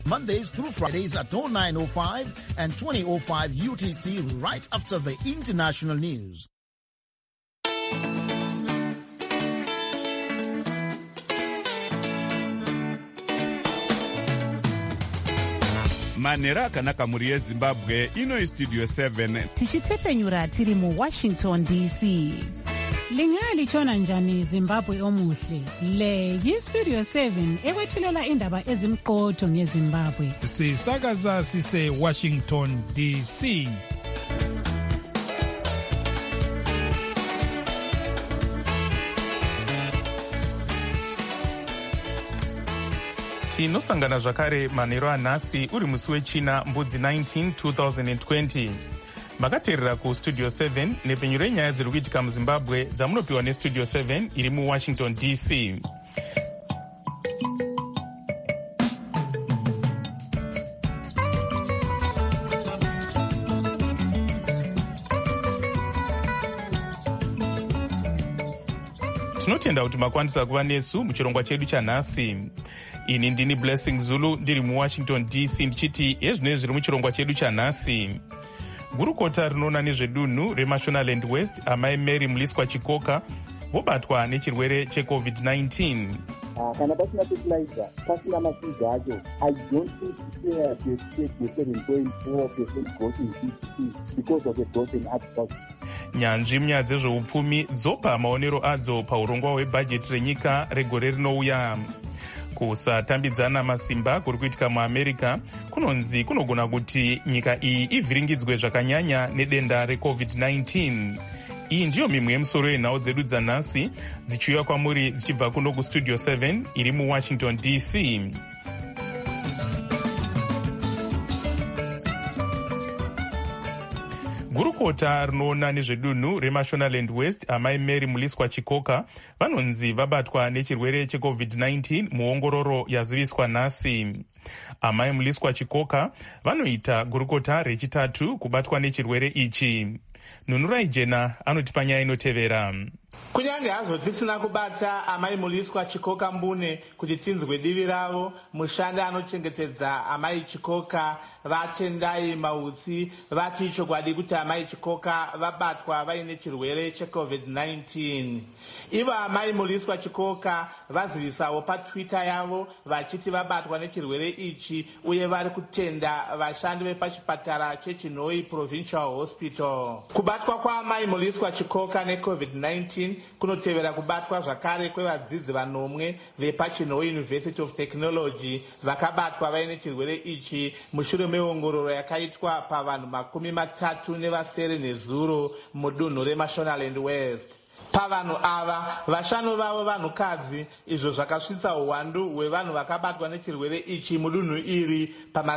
Mondays through Fridays at 09:05 and 20:05 UTC right after the international news. manhero akanaka mhuri yezimbabwe ino studio 7 tichitepenyura tiri muwashington dc. Lingalitshona njani Zimbabwe omuhle? Le yi-Studio 7 ekwethulela indaba ezimqotho ngeZimbabwe. Sisakaza sise Washington DC. tinosangana zvakare manhero anhasi uri musi wechina mbudzi 19 2020. makateerera kustudio 7 nepenyuro yenyaya dziri kuitika muzimbabwe dzamunopiwa nestudio 7 iri muwashington dc. tinotenda kuti makwanisa kuva nesu muchirongwa chedu chanhasi. ini ndini Blessing Zulu ndiri muwashington dc ndichiti hezvinezvi zviri muchirongwa chedu chanhasi. gurukota rinoona nezvedunhu remashonaland west amai Mary Mliswa Chikoka vobatwa nechirwere checovid-19. kana pasina fertilizer, pasina mashizha acho, I don't think we have to expect the 7.4% growth in GDP because of the growth in agriculture. nyanzvi munyaya dzezveupfumi dzopa maonero adzo paurongwa hwebhajeti renyika regore rinouya. kusatambidzana masimba kuri kuitika muamerica kunonzi kunogona kuti nyika iyi ivhiringidzwe zvakanyanya nedenda recovid-19. iyi ndiyo mimwe yemusoro yenhau dzedu dzanhasi dzichiuya kwamuri dzichibva kuno kustudio 7 iri muwashington dc. gurukota rinoona nezvedunhu remashonaland west amai Mary Mliswa Chikoka vanonzi vabatwa nechirwere checovid-19 muongororo yaziviswa nhasi. amai Mliswa Chikoka vanoita gurukota rechitatu kubatwa nechirwere ichi. Nunurai Jena anotipa nyaya inotevera. kunyange hazvo tisina kubata amai Mliswa Chikoka mbune kuti tinzwe divi ravo, mushandi anochengetedza amai Chikoka vatendai mautsi vati chokwadi kuti amai Chikoka vabatwa vaine chirwere checovid-19. ivo amai Mliswa Chikoka vazivisawo patwitter yavo vachiti vabatwa nechirwere ichi uye vari kutenda vashandi vepachipatara chechinoi provincial hospital. kubatwa kwaamai Mliswa Chikoka necovid-19 kunotevera kubatwa zvakare kwevadzidzi vanomwe vepachinoi University of Technology vakabatwa vaine chirwere ichi mushure meongororo yakaitwa pavanhu 30 nezuro mudunhu remashonaland west. pavanhu ava vashanu vavo vanhukadzi, izvo zvakasvitsa uwandu hwevanhu vakabatwa nechirwere ichi mudunhu iri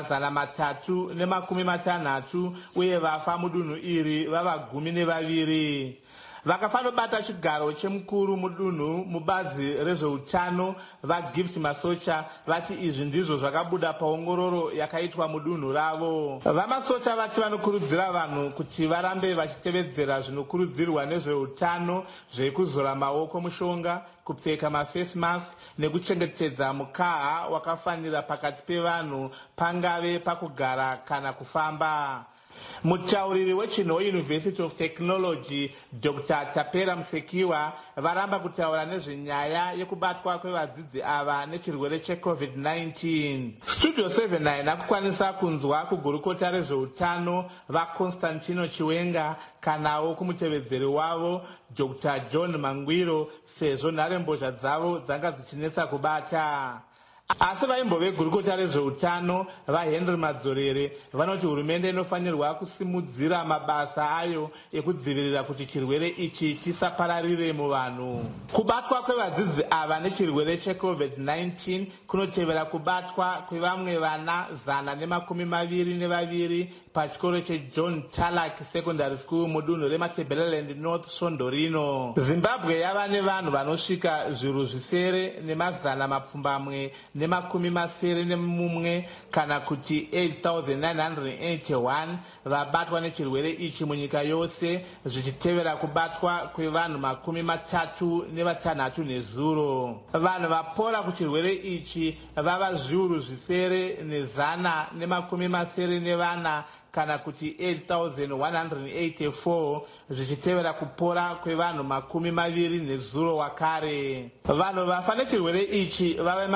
pa360 uye vafa mudunhu iri vava 12. vakafanobata chigaro chemukuru mudunhu mubazi rezveutano vaGift Masocha vati izvi ndizvo zvakabuda paongororo yakaitwa mudunhu ravo. vamasocha vati vanokurudzira vanhu kuti varambe vachitevedzera zvinokurudzirwa nezveutano zvekuzora maoko mushonga, kupfeka mafase mask nekuchengetedza mukaha wakafanira pakati pevanhu pangave pakugara kana kufamba. mutauriri wechinoi University of Technology Dr. Tapera Musekiwa varamba kutaura nezvenyaya yekubatwa kwevadzidzi ava nechirwere checovid-19. studio 7 haina kukwanisa kunzwa kugurukota rezveutano vaConstantino Chiwenga kanawo kumutevedzeri wavo Dr. John Mangwiro sezvo nharembozha dzavo dzanga dzichinetsa kubata. asi vaimbo vegurukota rezveutano vaHenry Madzorere vanoti hurumende inofanirwa kusimudzira mabasa ayo ekudzivirira kuti chirwere ichi chisapararire muvanhu. kubatwa kwevadzidzi ava nechirwere checovid-19 kunotevera kubatwa kwevamwe vana 122 pachikoro cheJohn Tarlac Secondary School mudunhu reMatabeleland North Svondo rino. Zimbabwe yava nevanhu vanosvika 7,000 nemazana mapfumbamwe 8,981 kana kuti 8,981 vabatwa nechirwere ichi munyika yose, zvichitevera kubatwa kwevanhu 36 nezuro. Vanhu vapora kuchirwere ichi vava zviuru 984 kana kuti 8,184, zvichitevera kupora kwevanhu 20 nezuro wakare. Vanhu vafa nechirwere ichi vava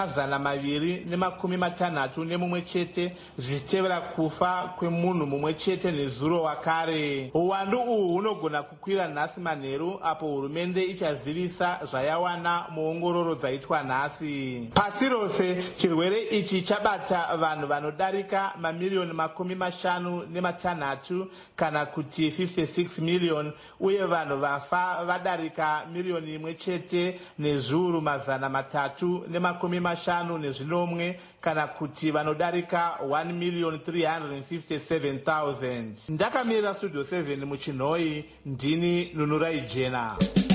261 chete, zvichitevera kufa kwemunhu mumwe chete nezuro wakare. Uwandu uhu hunogona kukwira nhasi manheru apo hurumende ichazivisa zvayawana muongororo dzaitwa nhasi. Pasi rose chirwere ichi chabata vanhu vanodarika mamiliyoni 56 kana kuti 56 million, uye vanhu vafa vadarika miliyoni imwe chete nezviuru 357 kana kuti vanodarika 1,357,000. Ndakamirira Studio 7 muchinhoi, ndini Nunurai Jena.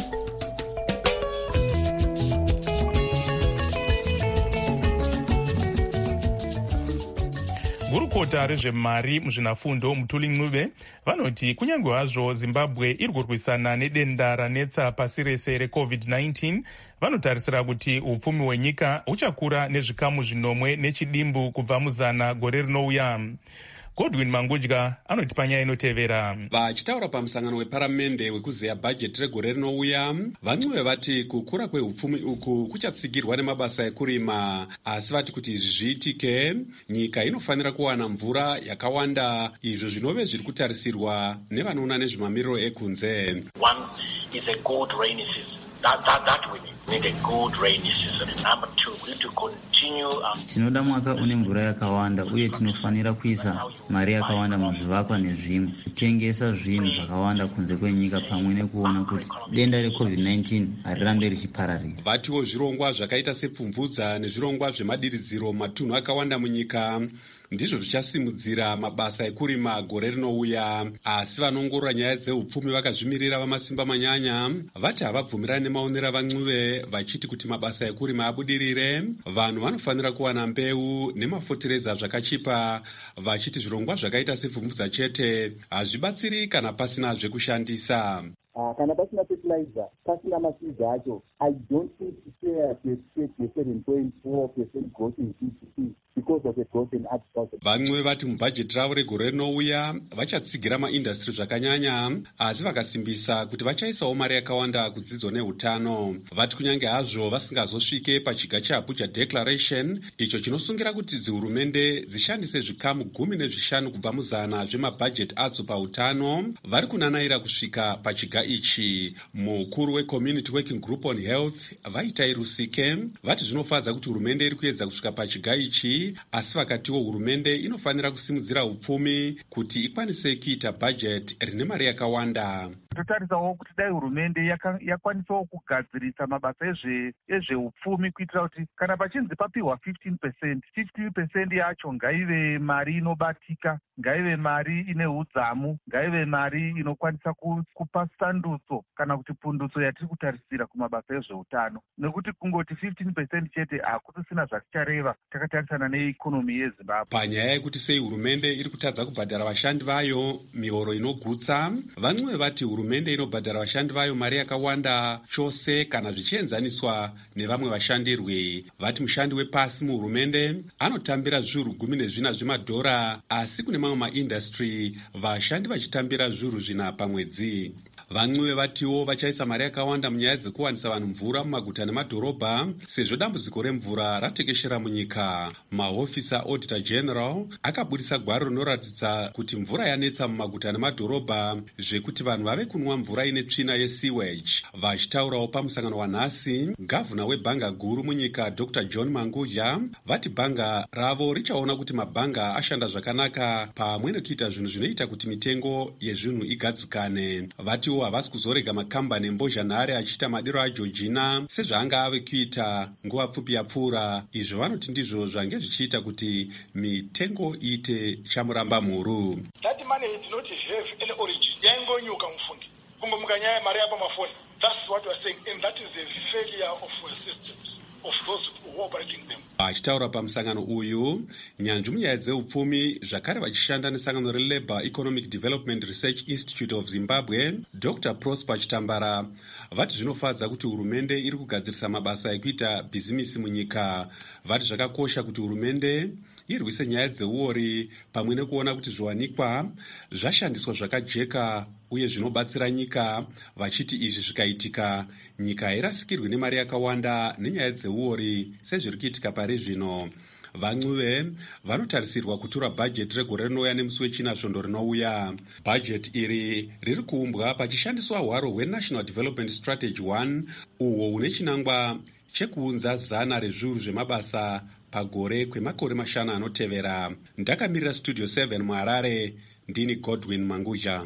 gurukota rezvemari muzvinafundo Mutuli Ncube vanoti kunyange hazvo Zimbabwe iri kurwisana nedenda ranetsa pasi rese reCovid-19, vanotarisira kuti upfumi hwenyika huchakura nezvikamu 10 nechidimbu kubva muzana gore rinouya. Godwin Mangudya anoti panyaya inotevera. Vachitaura pamusangano weparamende wekuzeya bhajeti regore rinouya, Vancube vati kukura kweupfumi uku kuchatsigirwa nemabasa ekurima, asi vati kuti izvi zviitike nyika inofanira kuwana mvura yakawanda, izvo zvinove zviri kutarisirwa nevanoona nezvemamiriro ekunze. One is a good rainy season. That we need a good rainy season. Number two, we need to continue. Tinoda mwaka une mvura yakawanda, uye tinofanira kuisa mari yakawanda muzvivakwa nezvimwe, kutengesa zvinhu zvakawanda kunze kwenyika, pamwe nekuona kuti denda reCovid-19 harirambe richipararira. Vatiwo zvirongwa zvakaita sepfumvudza nezvirongwa zvemadiridziro matunhu akawanda munyika ndizvo zvichasimudzira mabasa ekurima gore rinouya, asi vanongorora nyaya dzeupfumi vakazvimirira vamasimba manyanya vati havabvumirani nemaonero aVancube, vachiti kuti mabasa ekurima abudirire, vanhu vanofanira kuwana mbeu nemafotereza zvakachipa, vachiti zvirongwa zvakaita sepfumvudza chete hazvibatsiri kana pasina zvekushandisa. Kana pasina fertilizer, pasina mashizha acho, I don't think it's fair to expect the 7.4% growth in GDP because of the growth in agriculture. Vancube vati mubhajeti ravo regore rinouya vachatsigira maindastri zvakanyanya, asi vakasimbisa kuti vachaisawo mari yakawanda kudzidzo neutano. Vati kunyange hazvo vasingazosvike pachiga cheAbuja Declaration, icho chinosungira kuti dzihurumende dzishandise zvikamu 15 kubva muzana zvemabhajeti adzo pautano, vari kunanaira kusvika pachiga ichi. Mukuru weCommunity Working Group on Health Vaitai Rusike vati zvinofadza kuti hurumende iri kuedza kusvika pachiga ichi, asi vakatiwo hurumende inofanira kusimudzira upfumi kuti ikwanise kuita bhajeti rine mari yakawanda. Totarisawo kuti dai hurumende yakwanisawo kugadzirisa mabasa ezveupfumi kuitira kuti kana pachinzi papiwa 15% yacho ngaive mari inobatika, ngaive mari ine udzamu, ngaive mari inokwanisa kupa sandutso kana kuti pundutso yatiri kutarisira kumabasa ezveutano, nekuti kungoti 15% chete hakusisina zvaticareva takatarisana neikonomi yeZimbabwe. Panyaya yekuti sei hurumende iri kutadza kubhadhara vashandi vayo mihoro inogutsa, Vancube vati hurumende inobhadhara vashandi vayo mari yakawanda chose kana zvichienzaniswa nevamwe vashandirwi. Vati mushandi wepasi muhurumende anotambira zviuru 14 zvemadhora, asi kune mamwe maindastri vashandi vachitambira zviuru 4 pamwedzi. Vancube vatiwo vachaisa mari yakawanda munyaya dzekuwanisa vanhu mvura mumaguta nemadhorobha, sezvo dambudziko remvura ratekeshera munyika. Mahofisa Auditor General akabudisa gwaro rinoratidza kuti mvura yanetsa mumaguta nemadhorobha, zvekuti vanhu vave kunwa mvura ine tsvina yesewage. Vachitaurawo pamusangano wanhasi, gavhuna webhanga guru munyika Dr. John Mangudya vati bhanga ravo richaona kuti mabhanga ashanda zvakanaka pamwe nekuita zvinhu zvinoita kuti mitengo yezvinhu igadzikane. Vatiwo havasi kuzorega makambani embozhanhare achiita madiro aJeorgina sezvaanga ave kuita nguva pfupi yapfuura. Izvo vanoti ndizvo zvange zvichiita kuti mitengo iite chamuramba mhuru. That money did not have any origin. Yaingonyuka mufundi. Kungomukanya mari yapa mafoni. That's what we are saying, and that is a failure of our systems. of those who are operating them. Achitaura pamusangano uyu, nyanzvi munyaya dzeupfumi zvakare vachishanda nesangano reLabour Economic Development Research Institute of Zimbabwe, Dr. Prosper Chitambara, vati zvinofadza kuti hurumende iri kugadzirisa mabasa ekuita bhizimisi munyika. Vati zvakakosha kuti hurumende irwise nyaya dzeuori pamwe nekuona kuti zviwanikwa zvashandiswa zvakajeka uye zvinobatsira nyika, vachiti izvi zvikaitika nyika hairasikirwi nemari yakawanda nenyaya dzeuori sezviri kuitika pari zvino. Vamwe vanotarisirwa kutura bhajeti regore rinouya nemusi wechina svondo rinouya. Bhajeti iri riri kuumbwa pachishandiswa hwaro hweNational Development Strategy 1 uhwo hune chinangwa chekuunza zana rezviuru zvemabasa pagore kwemakore 5 anotevera. Ndakamirira Studio 7 muHarare, ndini Godwin Manguja.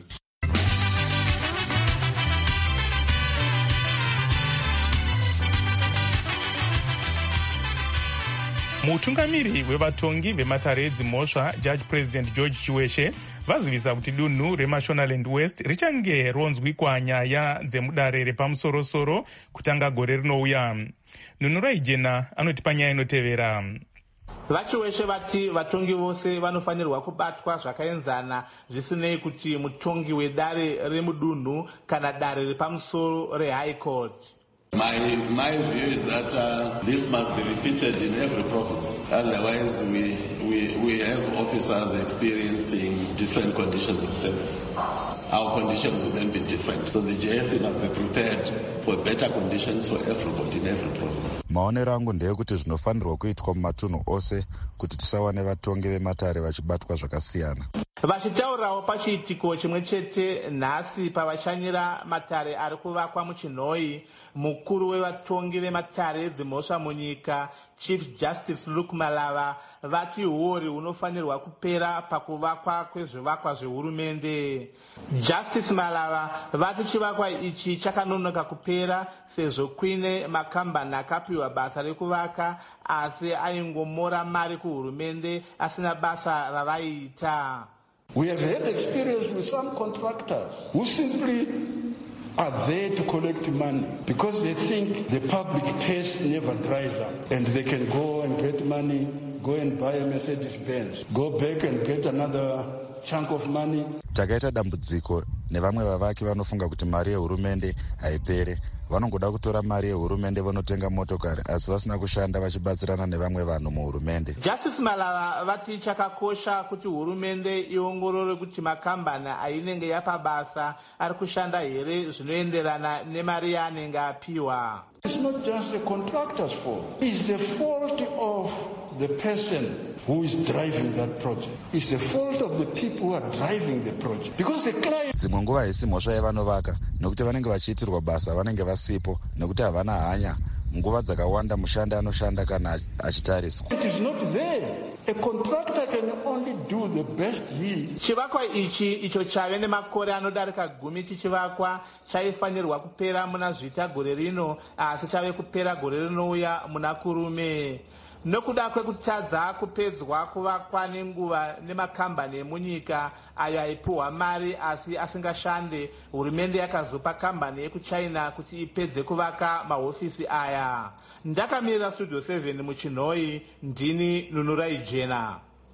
Mutungamiri wevatongi vematare edzimhosva Judge President George Chiweshe vazivisa kuti dunhu reMashonaland West richange ronzwikwa nyaya dzemudare repamusorosoro kutanga gore rinouya. Nunurai Jena anotipa nyaya inotevera. Vachiweshe vati vatongi vose vanofanirwa kubatwa zvakaenzana zvisinei kuti mutongi wedare remudunhu kana dare repamusoro reHigh Court. My view is that this must be repeated in every province. Otherwise, we have officers experiencing different conditions of service. Our conditions will then be different. So the JSC must be prepared for better conditions for everybody in every province. Maonero angu ndeyekuti zvinofanirwa kuitwa mumatunhu ose kuti tisawane vatongi vematare vachibatwa zvakasiyana. Vachitaurawo pachiitiko chimwe chete nhasi pavashanyira matare ari kuvakwa muChinhoi, mukuru wevatongi vematare edzimhosva munyika Chief Justice Luke Malava vati huori hunofanirwa kupera pakuvakwa kwezvivakwa zvehurumende. Justice Malava vati chivakwa ichi chakanonoka kupera sezvo kuine makambani akapiwa basa rekuvaka asi aingomora mari kuhurumende asina basa ravaiita. We have had experience with some contractors who simply are there to collect money because they think the public purse never dries up and they can go and get money, go and buy a Mercedes-Benz, go back and get another chunk of money. Takaita dambudziko nevamwe vavaki vanofunga kuti mari yehurumende haipere. Vanongoda kutora mari yehurumende vanotenga motokari asi vasina kushanda vachibatsirana nevamwe vanhu muhurumende. Justice Malava vati chakakosha kuti hurumende iongorore kuti makambani ainenge yapa basa ari kushanda here zvinoenderana nemari yaanenge apiwa. It's not just the contractor's fault. It's the fault of the person who is driving that project. It's the fault of the people who are driving the project. Because the client... Dzimwe nguva haisi mhosva yevanovaka nokuti vanenge vachiitirwa basa vanenge vasipo nekuti havana hanya. Nguva dzakawanda mushandi anoshanda kana achitariswa. It is not there. A contractor can only do the best he. Chivakwa ichi icho chave nemakore anodarika 10 chichivakwa chaifanirwa kupera muna Zvita gore rino asi chave kupera gore rinouya muna Kurume. Nokuda kwekutadza kupedzwa kuvakwa nenguva nemakambani emunyika ayo aipuhwa mari asi asingashande, hurumende yakazopa kambani yekuChina kuti ipedze kuvaka mahofisi aya. Ndakamirira Studio 7 muChinhoi, ndini Nunurai Jena.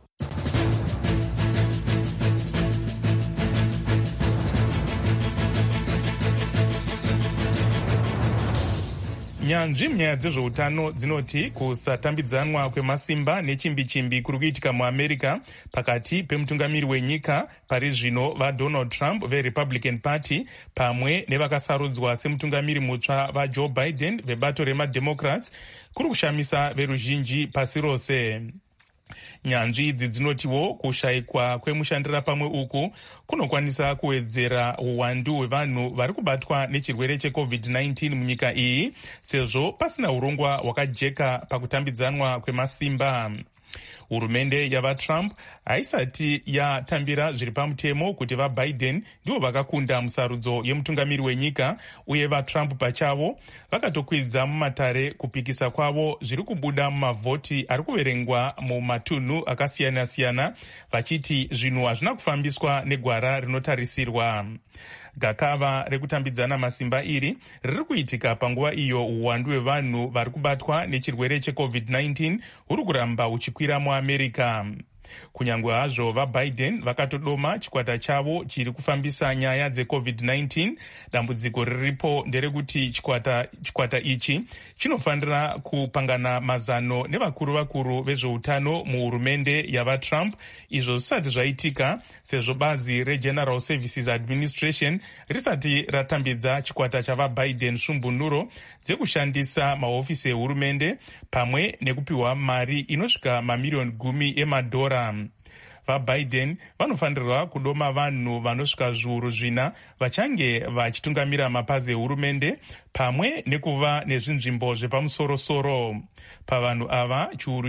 Nyanzvi munyaya dzezveutano dzinoti kusatambidzanwa kwemasimba nechimbi-chimbi kuri kuitika muAmerica pakati pemutungamiri wenyika pari zvino vaDonald Trump veRepublican Party pamwe nevakasarudzwa semutungamiri mutsva vaJoe Biden vebato remademocrats kuri kushamisa veruzhinji pasi rose. Nyanzvi idzi dzinotiwo kushayikwa kwemushandira pamwe uku kunokwanisa kuwedzera uwandu hwevanhu vari kubatwa nechirwere cheCovid-19 munyika iyi sezvo pasina urongwa hwakajeka pakutambidzanwa kwemasimba. hurumende yavatrump haisati yatambira zviri pamutemo kuti vaBiden ndivo vakakunda musarudzo yemutungamiri wenyika, uye vaTrump pachavo vakatokwidza mumatare kupikisa kwavo zviri kubuda mumavhoti ari kuverengwa mumatunhu akasiyana-siyana, vachiti zvinhu hazvina kufambiswa negwara rinotarisirwa. Gakava rekutambidzana masimba iri riri kuitika panguva iyo uwandu hwevanhu vari kubatwa nechirwere cheCovid-19 huri kuramba huchikwira muAmerica. Kunyange hazvo vaBiden vakatodoma chikwata chavo chiri kufambisa nyaya dzeCovid-19, dambudziko riripo nderekuti chikwata ichi chinofanira kupangana mazano nevakuru vezveutano muhurumende yavaTrump, izvo zvisati zvaitika sezvo bazi reGeneral Services Administration risati ratambidza chikwata chavaBiden svombonuro dzekushandisa mahofisi ehurumende pamwe nekupiwa mari inosvika mamiliyoni 10 emadhora. VaBiden vanofanirwa kudoma vanhu vanosvika zviuru 4 vachange vachitungamira mapazi ehurumende pamwe nekuva nezvinzvimbo zvepamusorosoro. Pavanhu ava chiuru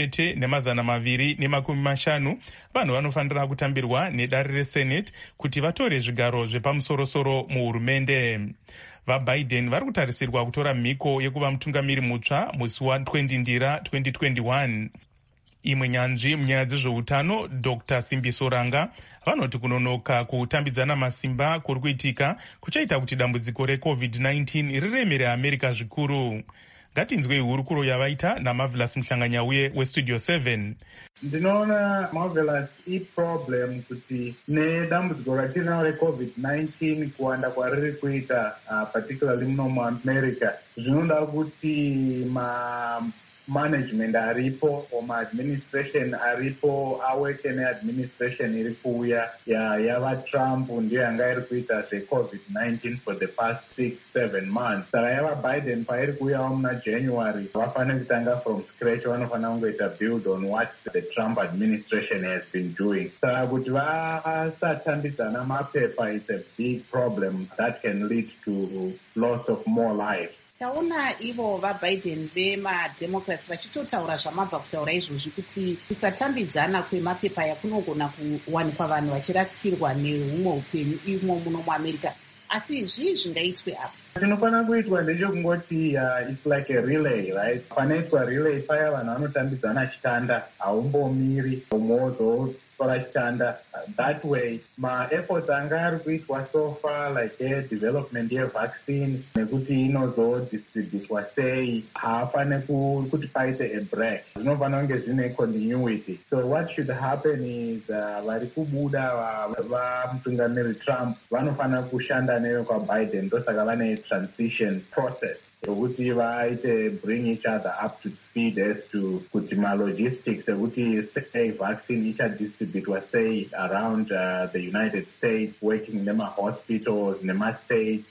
1,250 vanhu vanofanira kutambirwa nedare reSenate kuti vatore zvigaro zvepamusorosoro muhurumende. VaBiden vari kutarisirwa kutora mhiko yekuva mutungamiri mutsva musi wa20 Ndira 2021. Imwe nyanzvi munyaya dzezveutano, Dr. Simbiso Ranga, vanoti kunonoka kutambidzana masimba kuri kuitika kuchaita kuti dambudziko reCovid-19 riremere America zvikuru. Ngatinzwei hurukuro yavaita naMarvelous Muhlanganyauye weStudio 7. Ndinoona Marvelous iproblem kuti nedambudziko ratinaro reCovid-19 kuwanda kwariri kuita particularly muno muAmerica zvinoda kuti management aripo administration aripo awete neadministration iri kuuya yavaTrump ndiyo yanga iri kuita zveCovid-19 for the past 6-7 months. Saka yavaBiden pairi kuuyawo muna January vafanira kutanga from scratch, vanofanira kungoita build on what the Trump administration has been doing. Saka kuti vasatambidzana mapepa is a big problem that can lead to loss of more lives. Taona ivo vaBiden vemademocrats vachitotaura zvamabva kutaura izvozvi kuti kusatambidzana kwemapepa yakunogona kuwanikwa vanhu vachirasikirwa nehumwe upenyu imo muno muAmerica. Asi zvii zvingaitwe apa? Zvinofanira kuitwa ndechekungoti it's like a relay, right? Panoitwa relay paya vanhu vanotambidzana chitanda, haumbomiri umwe chitanda. That way ma-efforts anga ari kuitwa so far like development yevaccine nekuti inozodistributwa sei haafane kuti paite a break, zvinofanira kunge zvine continuity. So what should happen is vari kubuda vamutungamiri Trump vanofanira kushanda newe kwaBiden, ndosaka vane transition process yokuti vaite bring each other up to speed as to kuti ma-logistics ekuti sei vaccine ichadistributwa sei around the United States, working nema-hospitals, nema-states,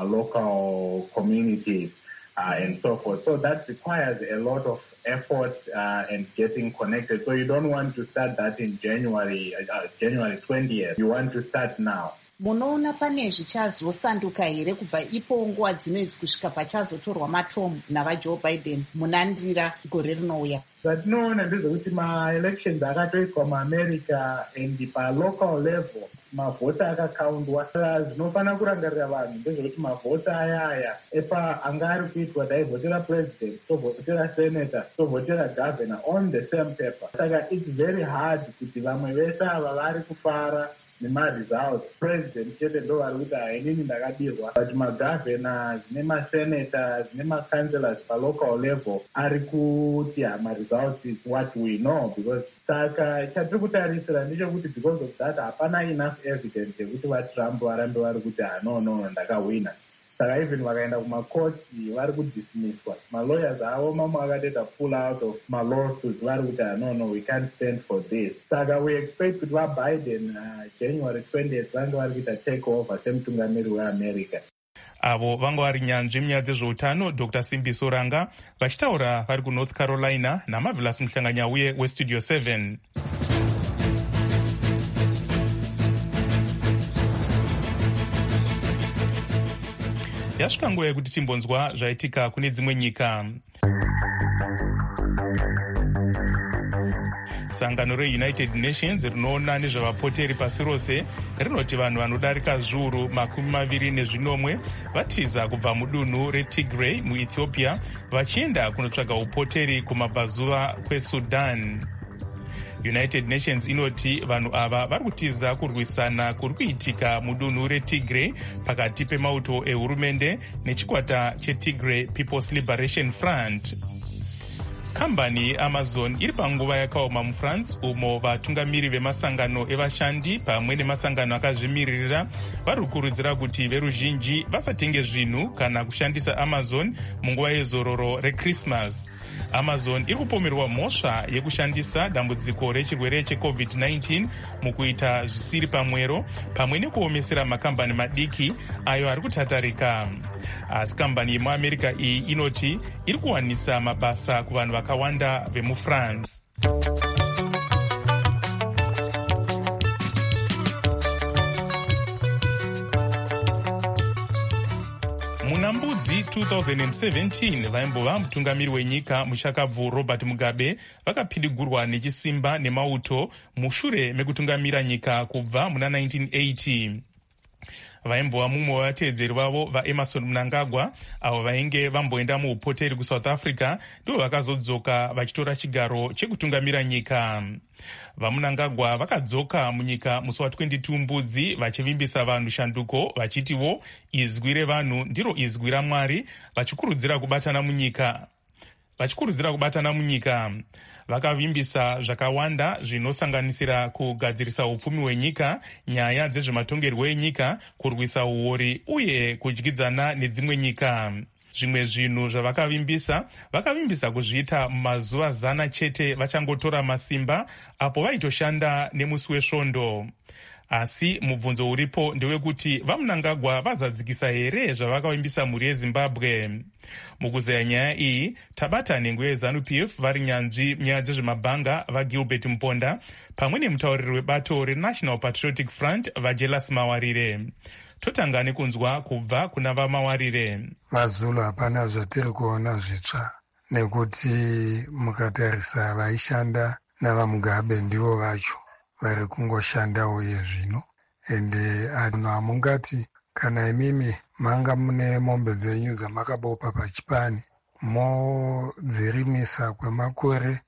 ma-local communities, and so forth. So that requires a lot of effort and getting connected. So you don't want to start that in January 20th. You want to start now. Munoona pane zvichazosanduka here kubva ipo nguva dzinoidzi kusvika pachazotorwa matombo navaJoe Biden muna Ndira gore rinouya? Zvatinoona ndezvekuti ma-elections akatoitwa muAmerica and pa-local level mavhota akakaundwa. Zvinofanira kurangarira vanhu ndezvekuti mavhota aya epa anga ari kuitwa taivhotera president, tovhotera senator, tovhotera governor on the same paper. Saka it's very hard kuti vamwe vese ava vari kufara nema-results. President chete ndo vari kuti hainini ndakadirwa, but ma-governors nema-senators nema-councillors pa-local level ari kuti ma-results is what we know. Because saka chatiri kutarisira ndechekuti because of that hapana enough evidence yekuti vaTrump varambe vari kuti no ndakawina. Saka even vakaenda kumakoti vari kudismisswa. Ma-lawyers avo mamwe akatoita pull out of ma-lawsuits vari kuti no, we can't stand for this. Saka we expect kuti vaBiden January 20th vange vari kuita take over semutungamiri weAmerica. Avo vanga vari nyanzvi munyaya dzezveutano Dr. Simbiso Ranga vachitaura vari kuNorth Carolina naMarvelous Muhlanganyauye weStudio 7. Yasvika nguva yekuti timbonzwa zvaitika kune dzimwe nyika. sangano reunited nations rinoona nezvavapoteri pasi rose rinoti vanhu vanodarika zviuru 27 vatiza kubva mudunhu retigray muethiopia vachienda kunotsvaga upoteri kumabvazuva kwesudan. United Nations inoti vanhu ava vari kutiza kurwisana kuri kuitika mudunhu retigray pakati pemauto ehurumende nechikwata chetigray People's Liberation Front. Kambani Amazon iri panguva yakaoma muFrance umo vatungamiri vemasangano evashandi pamwe nemasangano akazvimirira vari kukurudzira kuti veruzhinji vasatenge zvinhu kana kushandisa Amazon munguva yezororo reChristmas. Amazon iri kupomerwa mhosva yekushandisa dambudziko rechirwere cheCovid-19 mukuita zvisiri pamwero pamwe nekuomesera makambani madiki ayo ari kutatarika. Asi kambani yemuAmerica iyi inoti iri kuwanisa mabasa kuvanhu vakawanda vemuFrance. Muna mbudzi 2017 vaimbova mutungamiri wenyika muchakabvu Robert Mugabe vakapindigurwa nechisimba nemauto mushure mekutungamira nyika kubva muna 1980. Vaimbova mumwe wevateedzeri vavo vaEmerson Mnangagwa avo vainge vamboenda muupoteri kuSouth Africa ndivo vakazodzoka vachitora chigaro chekutungamira nyika. VaMnangagwa vakadzoka munyika musi wa22 mbudzi vachivimbisa vanhu shanduko vachitiwo izwi revanhu ndiro izwi raMwari vachikurudzira kubatana munyika. Vakavimbisa zvakawanda zvinosanganisira kugadzirisa upfumi hwenyika, nyaya dzezvematongerwo enyika, kurwisa uori uye kudyidzana nedzimwe nyika. Zvimwe zvinhu zvavakavimbisa kuzviita mumazuva 100 chete vachangotora masimba apo vaitoshanda nemusi wesvondo. Asi mubvunzo uripo ndewekuti vaMnangagwa vazadzikisa here zvavakavimbisa mhuri yeZimbabwe. Mukuzeya nyaya iyi tabata nhengo yeZANU-PF vari nyanzvi nyaya dzezvemabhanga vaGilbert Mponda pamwe nemutauriri webato reNational Patriotic Front vaJelas Mawarire. Totanga nekunzwa kubva kuna vaMawarire. VaZulu hapana zvatiri kuona zvitsva nekuti mukatarisa vaishanda navaMugabe ndivo vacho vari kungoshandawo yezvino ende anhu hamungati kana imimi manga mune mombe dzenyu dzamakabopa pachipani modzirimisa kwemakore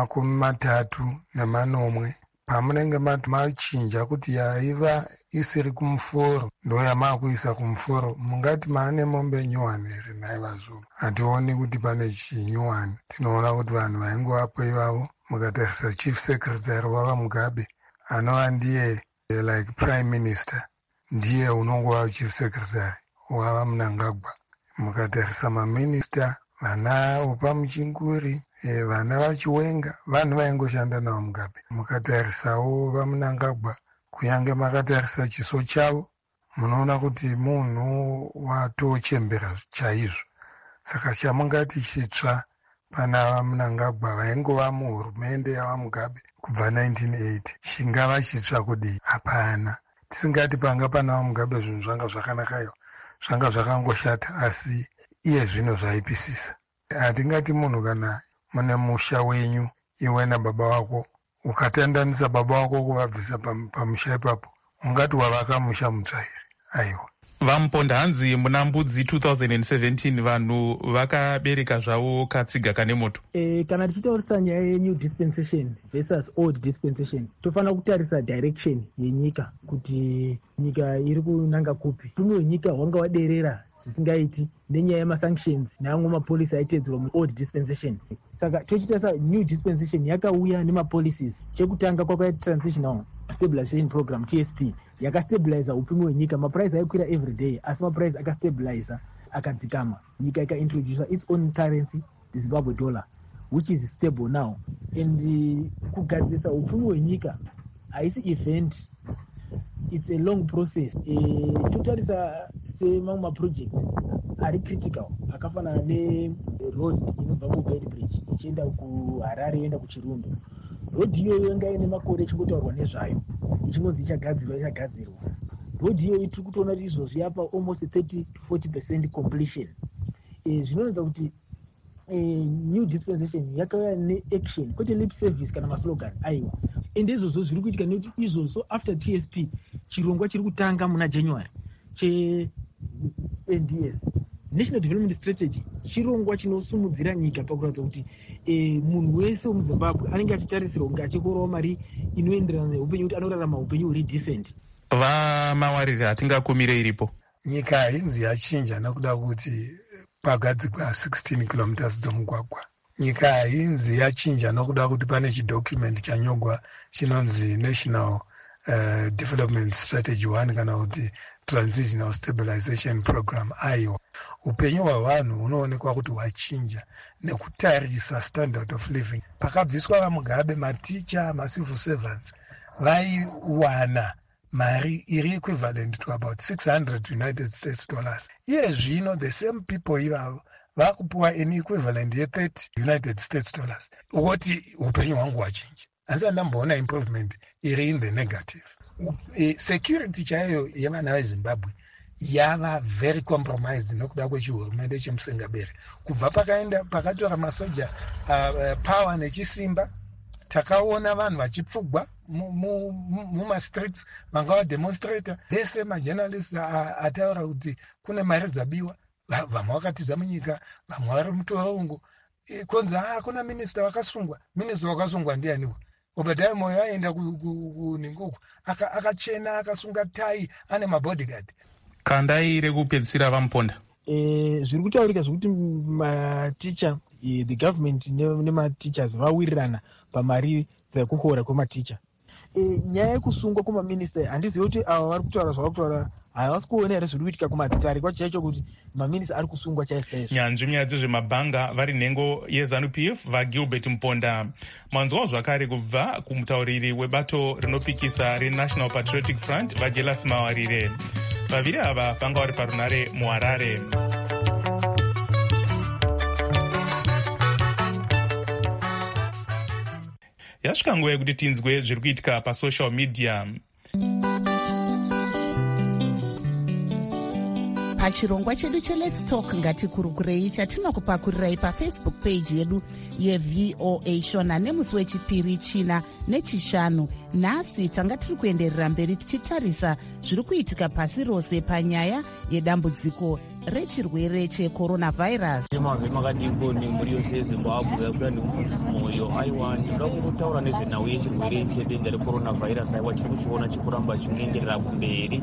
30 pamunenge machinja kuti yaiva isiri kumuforo ndo yamakuisa kumuforo mungati maane mombe nyuwani here nai vaZulu. Hationi kuti pane chinyuwani, tinoona kuti vanhu vaingovapo ivavo. Mukatarisa chief secretary wavaMugabe anova ndiye like prime minister ndiye unongova chief secretary wavaMnangagwa. Mukatarisa maminista vana Upamuchinguri vana vaChiwenga vanhu vaingoshanda navaMugabe. Mukatarisawo vaMnangagwa kunyange makatarisa chiso chavo munoona kuti munhu watochembera chaizvo. Saka chamungati chitsva pana vaMnangagwa vaingova muhurumende yavaMugabe kubva 1980 chingava chitsva kudii? Hapana. Tisingati panga pana vaMugabe zvinhu zvanga zvakanakayo, zvanga zvakangoshata, asi iye zvino zvaipisisa. Hatingati munhu kana mune musha wenyu iwe nababa wako ukatandanisa baba wako kuvabvisa pamusha ipapo ungati wavaka musha mutsvairi. Aiwa. VaMponda hanzi muna mbudzi 2017 vanhu vakabereka zvavo katsiga kane moto. Kana tichitaurisa nyaya yenew dispensation versus old dispensation tofanira kutarisa direction yenyika kuti nyika iri kunanga kupi. Upfumi hwenyika hwanga waderera zvisingaiti nenyaya yemasanctions neamwe mapolisi aitedzerwa muold dispensation. Saka tochitarisa new dispensation yakauya nemapolicies. Chekutanga kwakaita transitional stabilization program TSP yakastabiliza upfumi hwenyika. Maprice aikwira every day asi maprice akastabiliza akadzikama. Nyika ikaintroduce its own currency, the Zimbabwe dollar, which is stable now. And kugadzisa upfumi hwenyika haisi event, it's a long process. Totarisa semamwe maprojects ari critical akafanana neroad inobva kuBed Bridge ichienda kuHarare ienda kuChirundo. Road iyoyo yanga ine makore ichingotaurwa nezvayo ichingonzi ichagadzirwa. Road iyoyo tiri kutoona kuti izvozvi yapa almost 30 to 40% completion. Zvinoratidza kuti new dispensation yakauya neaction kwete lip service kana maslogan aiwa ende izvozvo zviri kuitika nekuti izvozvo after tsp chirongwa chiri kutanga muna January che-NDS National Development Strategy chirongwa chinosumudzira nyika pakuratidza kuti munhu wese wemuZimbabwe anenge achitarisirwa kunge achikorawo mari inoenderana neupenyu kuti anorarama upenyu huri decent. Vamawariri hatingakumire iripo. Nyika hainzi yachinja nekuda kuti pagadzikwa 16 kilometers dzomugwagwa. Nyika hainzi yachinja nokuda kuti pane chidocument chanyogwa chinonzi National Development Strategy 1 kana kuti Transitional Stabilization Program aiwa. Upenyu hwavanhu hunoonekwa kuti hwachinja nekutarisa standard of living. Pakabviswa vamugabe maticha macivil servants vaiwana mari iri equivalent to about $600 United States. Iye zvino the same people ivavo vakupuwa an equivalent ye$30 United States. Woti upenyu hwangu hwachinja. Hanzi andamboona improvement iri in the negative. Security chaiyo yevana veZimbabwe yava very compromised nokuda kwechihurumende chemusengabere. Kubva pakatora masoja power nechisimba, takaona vanhu vachipfugwa mumastreets vanga vademonstrator vese majournalists ataura kuti kune mari dzabiwa, vamwe vakatiza munyika, vamwe vari mutorongo. Konzi kuna minista wakasungwa. Minista wakasungwa ndianiwo? Obadiah Moyo aenda kuninguku akachena akasunga tai ane mabodyguard. Kandai rekupedzisira vamuponda. Zviri kutaurika zvekuti maticha the government nematichers vawirirana pamari dzekukora kwematicha. Nyaya yekusungwa kwemaminista handizivi kuti ava vari kutaura zvava kutaura havasi kuona here zviri kuitika kumadzitare kwacho chaicho kuti maminista ari kusungwa chaizvo chaizvo. Nyanzvi nyaya dzezvemabhanga vari nhengo yeZANU-PF vaGilbert Mponda. Mwanzwawo zvakare kubva kumutauriri webato rinopikisa reNational Patriotic Front vaJelas Mawarire. Vaviri ava vanga vari parunare muHarare. Yasvika nguva yekuti tinzwe zviri kuitika pasocial media. Pachirongwa chedu cheLet's Talk ngatikurukurei chatinokupakurirai pafacebook page yedu yeVOA Shona nemusi wechipiri, china nechishanu. Nhasi tanga tiri kuenderera mberi tichitarisa zviri kuitika pasi rose panyaya yedambudziko rechirwere checoronavirus. Manzve makadiko nemburi yose yeZimbabwe yakuda nemufundisi Moyo. Aiwa, ndinoda kungotaura nezvenhau yechirwere chedenda recoronavirus. Aiwa, chiri kuchiona chikuramba chinoenderera kumberi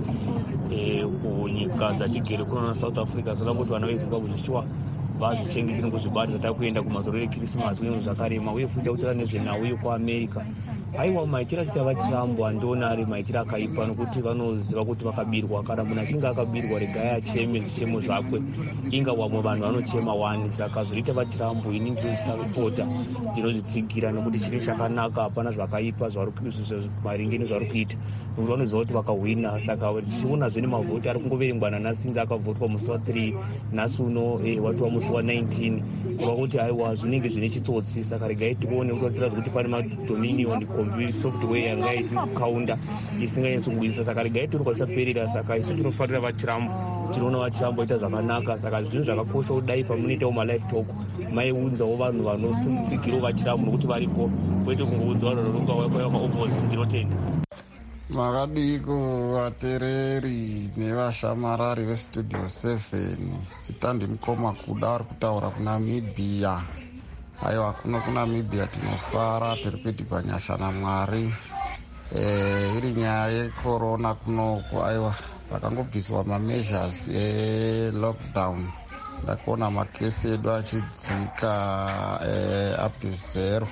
kunyika dzatigere kuno naSouth Africa. Saka kuti vana veZimbabwe zvichiwa vazvichengeteni kuzvibata zvatava kuenda kumazoro ekrisimasi uye zvakarema, uye futi kutaura nezvenhau yekuAmerica. Aiwa, maitiro achita vaTrump handiona ari maitiro akaipa, nokuti vanoziva kuti vakabirwa. Kana munhu achinge akabirwa regai acheme zvichemo zvakwe, inga vamwe vanhu vanochema wani. Saka zviriita vaTrump ini ndosapota, ndinozvitsigira nokuti chine chakanaka, hapana zvakaipa maringe nezvari kuita, nokuti vanoziva kuti vakahwina. Saka tichionazve nemavhoti ari kungoverengwa naNasinzi akavhotwa musi wa3, nhasi uno wati musi wa19, kuva kuti aiwa zvinenge zvine chitsotsi. Saka regai tione kuti tirazi kuti pane madominion software yanga ichikaunda isinganyatsogwinyisa. Saka regai tiri kwatisaperera. Saka isu tinofarira vaTrump, tinoona vaTrump vaita zvakanaka. Saka zvinhu zvakakosha kudai pamunoitawo malive talk maiudzawo vanhu vanositsigirawo vaTrump nokuti varipo, kwete kungoudza vanhu vanonga vakaopposite. Ndinotenda. Makadiko vatereri nevashamarari vestudio 7, Sitandi Mukoma kuda vari kutaura kuNamibia. Aiwa, kuno kuNamibia tinofara, tiri kuitirwa nyasha naMwari. Iri nyaya yecorona kunoko, aiwa, pakangobviswa mameasures elockdown. Ndakuona makesi edu achidzika up to 0.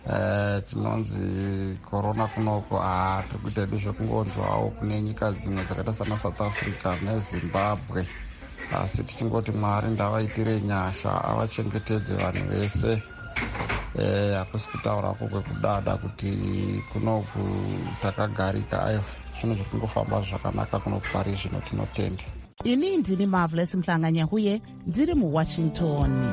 Tinonzi corona kunoko tiri kuita edu zvekungonzwawo kune nyika dzimwe dzakaita sana South Africa neZimbabwe. Asi tichingoti Mwari ndavaitire nyasha, avachengetedze vanhu vese. Hakusi kutaurako kwekudada kuti kunoku takagarika. Aiwa, zvinhu zviri kungofamba zvakanaka kuno Paris zvino, tinotenda. Ini ndini Marvelous Mhlanganyahuye ndiri muWashington.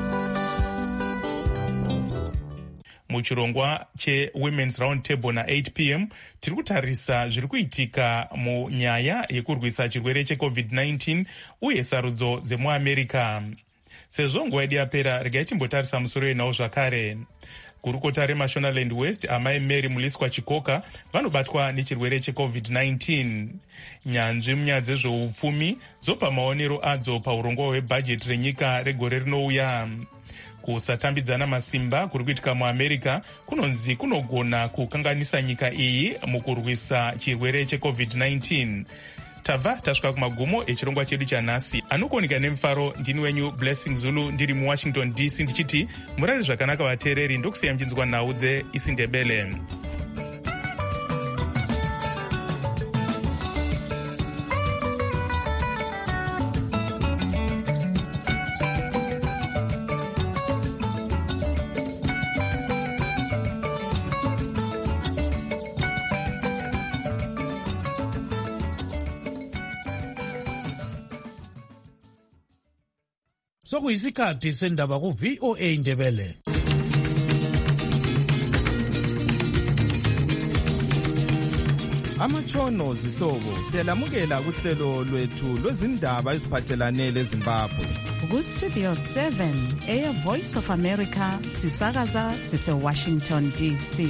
Muchirongwa cheWomen's Round Table na8 p.m. tiri kutarisa zviri kuitika munyaya yekurwisa chirwere cheCovid-19 uye sarudzo dzemuAmerica. sezvo nguva yedu yapera regai timbotarisa musoro yenhau zvakare. Gurukota reMashonaland West amai Mary Muliswa Chikoka vanobatwa nechirwere cheCovid-19. Nyanzvi munyaya dzezveupfumi dzopa maonero adzo paurongwa hwebhajeti renyika regore rinouya. Kusatambidzana masimba kuri kuitika muAmerica kunonzi kunogona kukanganisa nyika iyi mukurwisa chirwere cheCovid-19. Tabva tasvika kumagumo echirongwa chedu chanhasi. Anokuoneka nemufaro ndini wenyu Blessing Zulu ndiri muWashington DC ndichiti murari zvakanaka vateereri, ndokusiya mchinzwa nhau dzeIsindebele. Sokuyisikhathi sendaba ku-VOA Indebele. Amatshono zihlobo siyalamukela kuhlelo lwethu lwezindaba eziphathelane leZimbabwe. Ku-Studio 7 Air Voice of America sisakaza sise-Washington DC.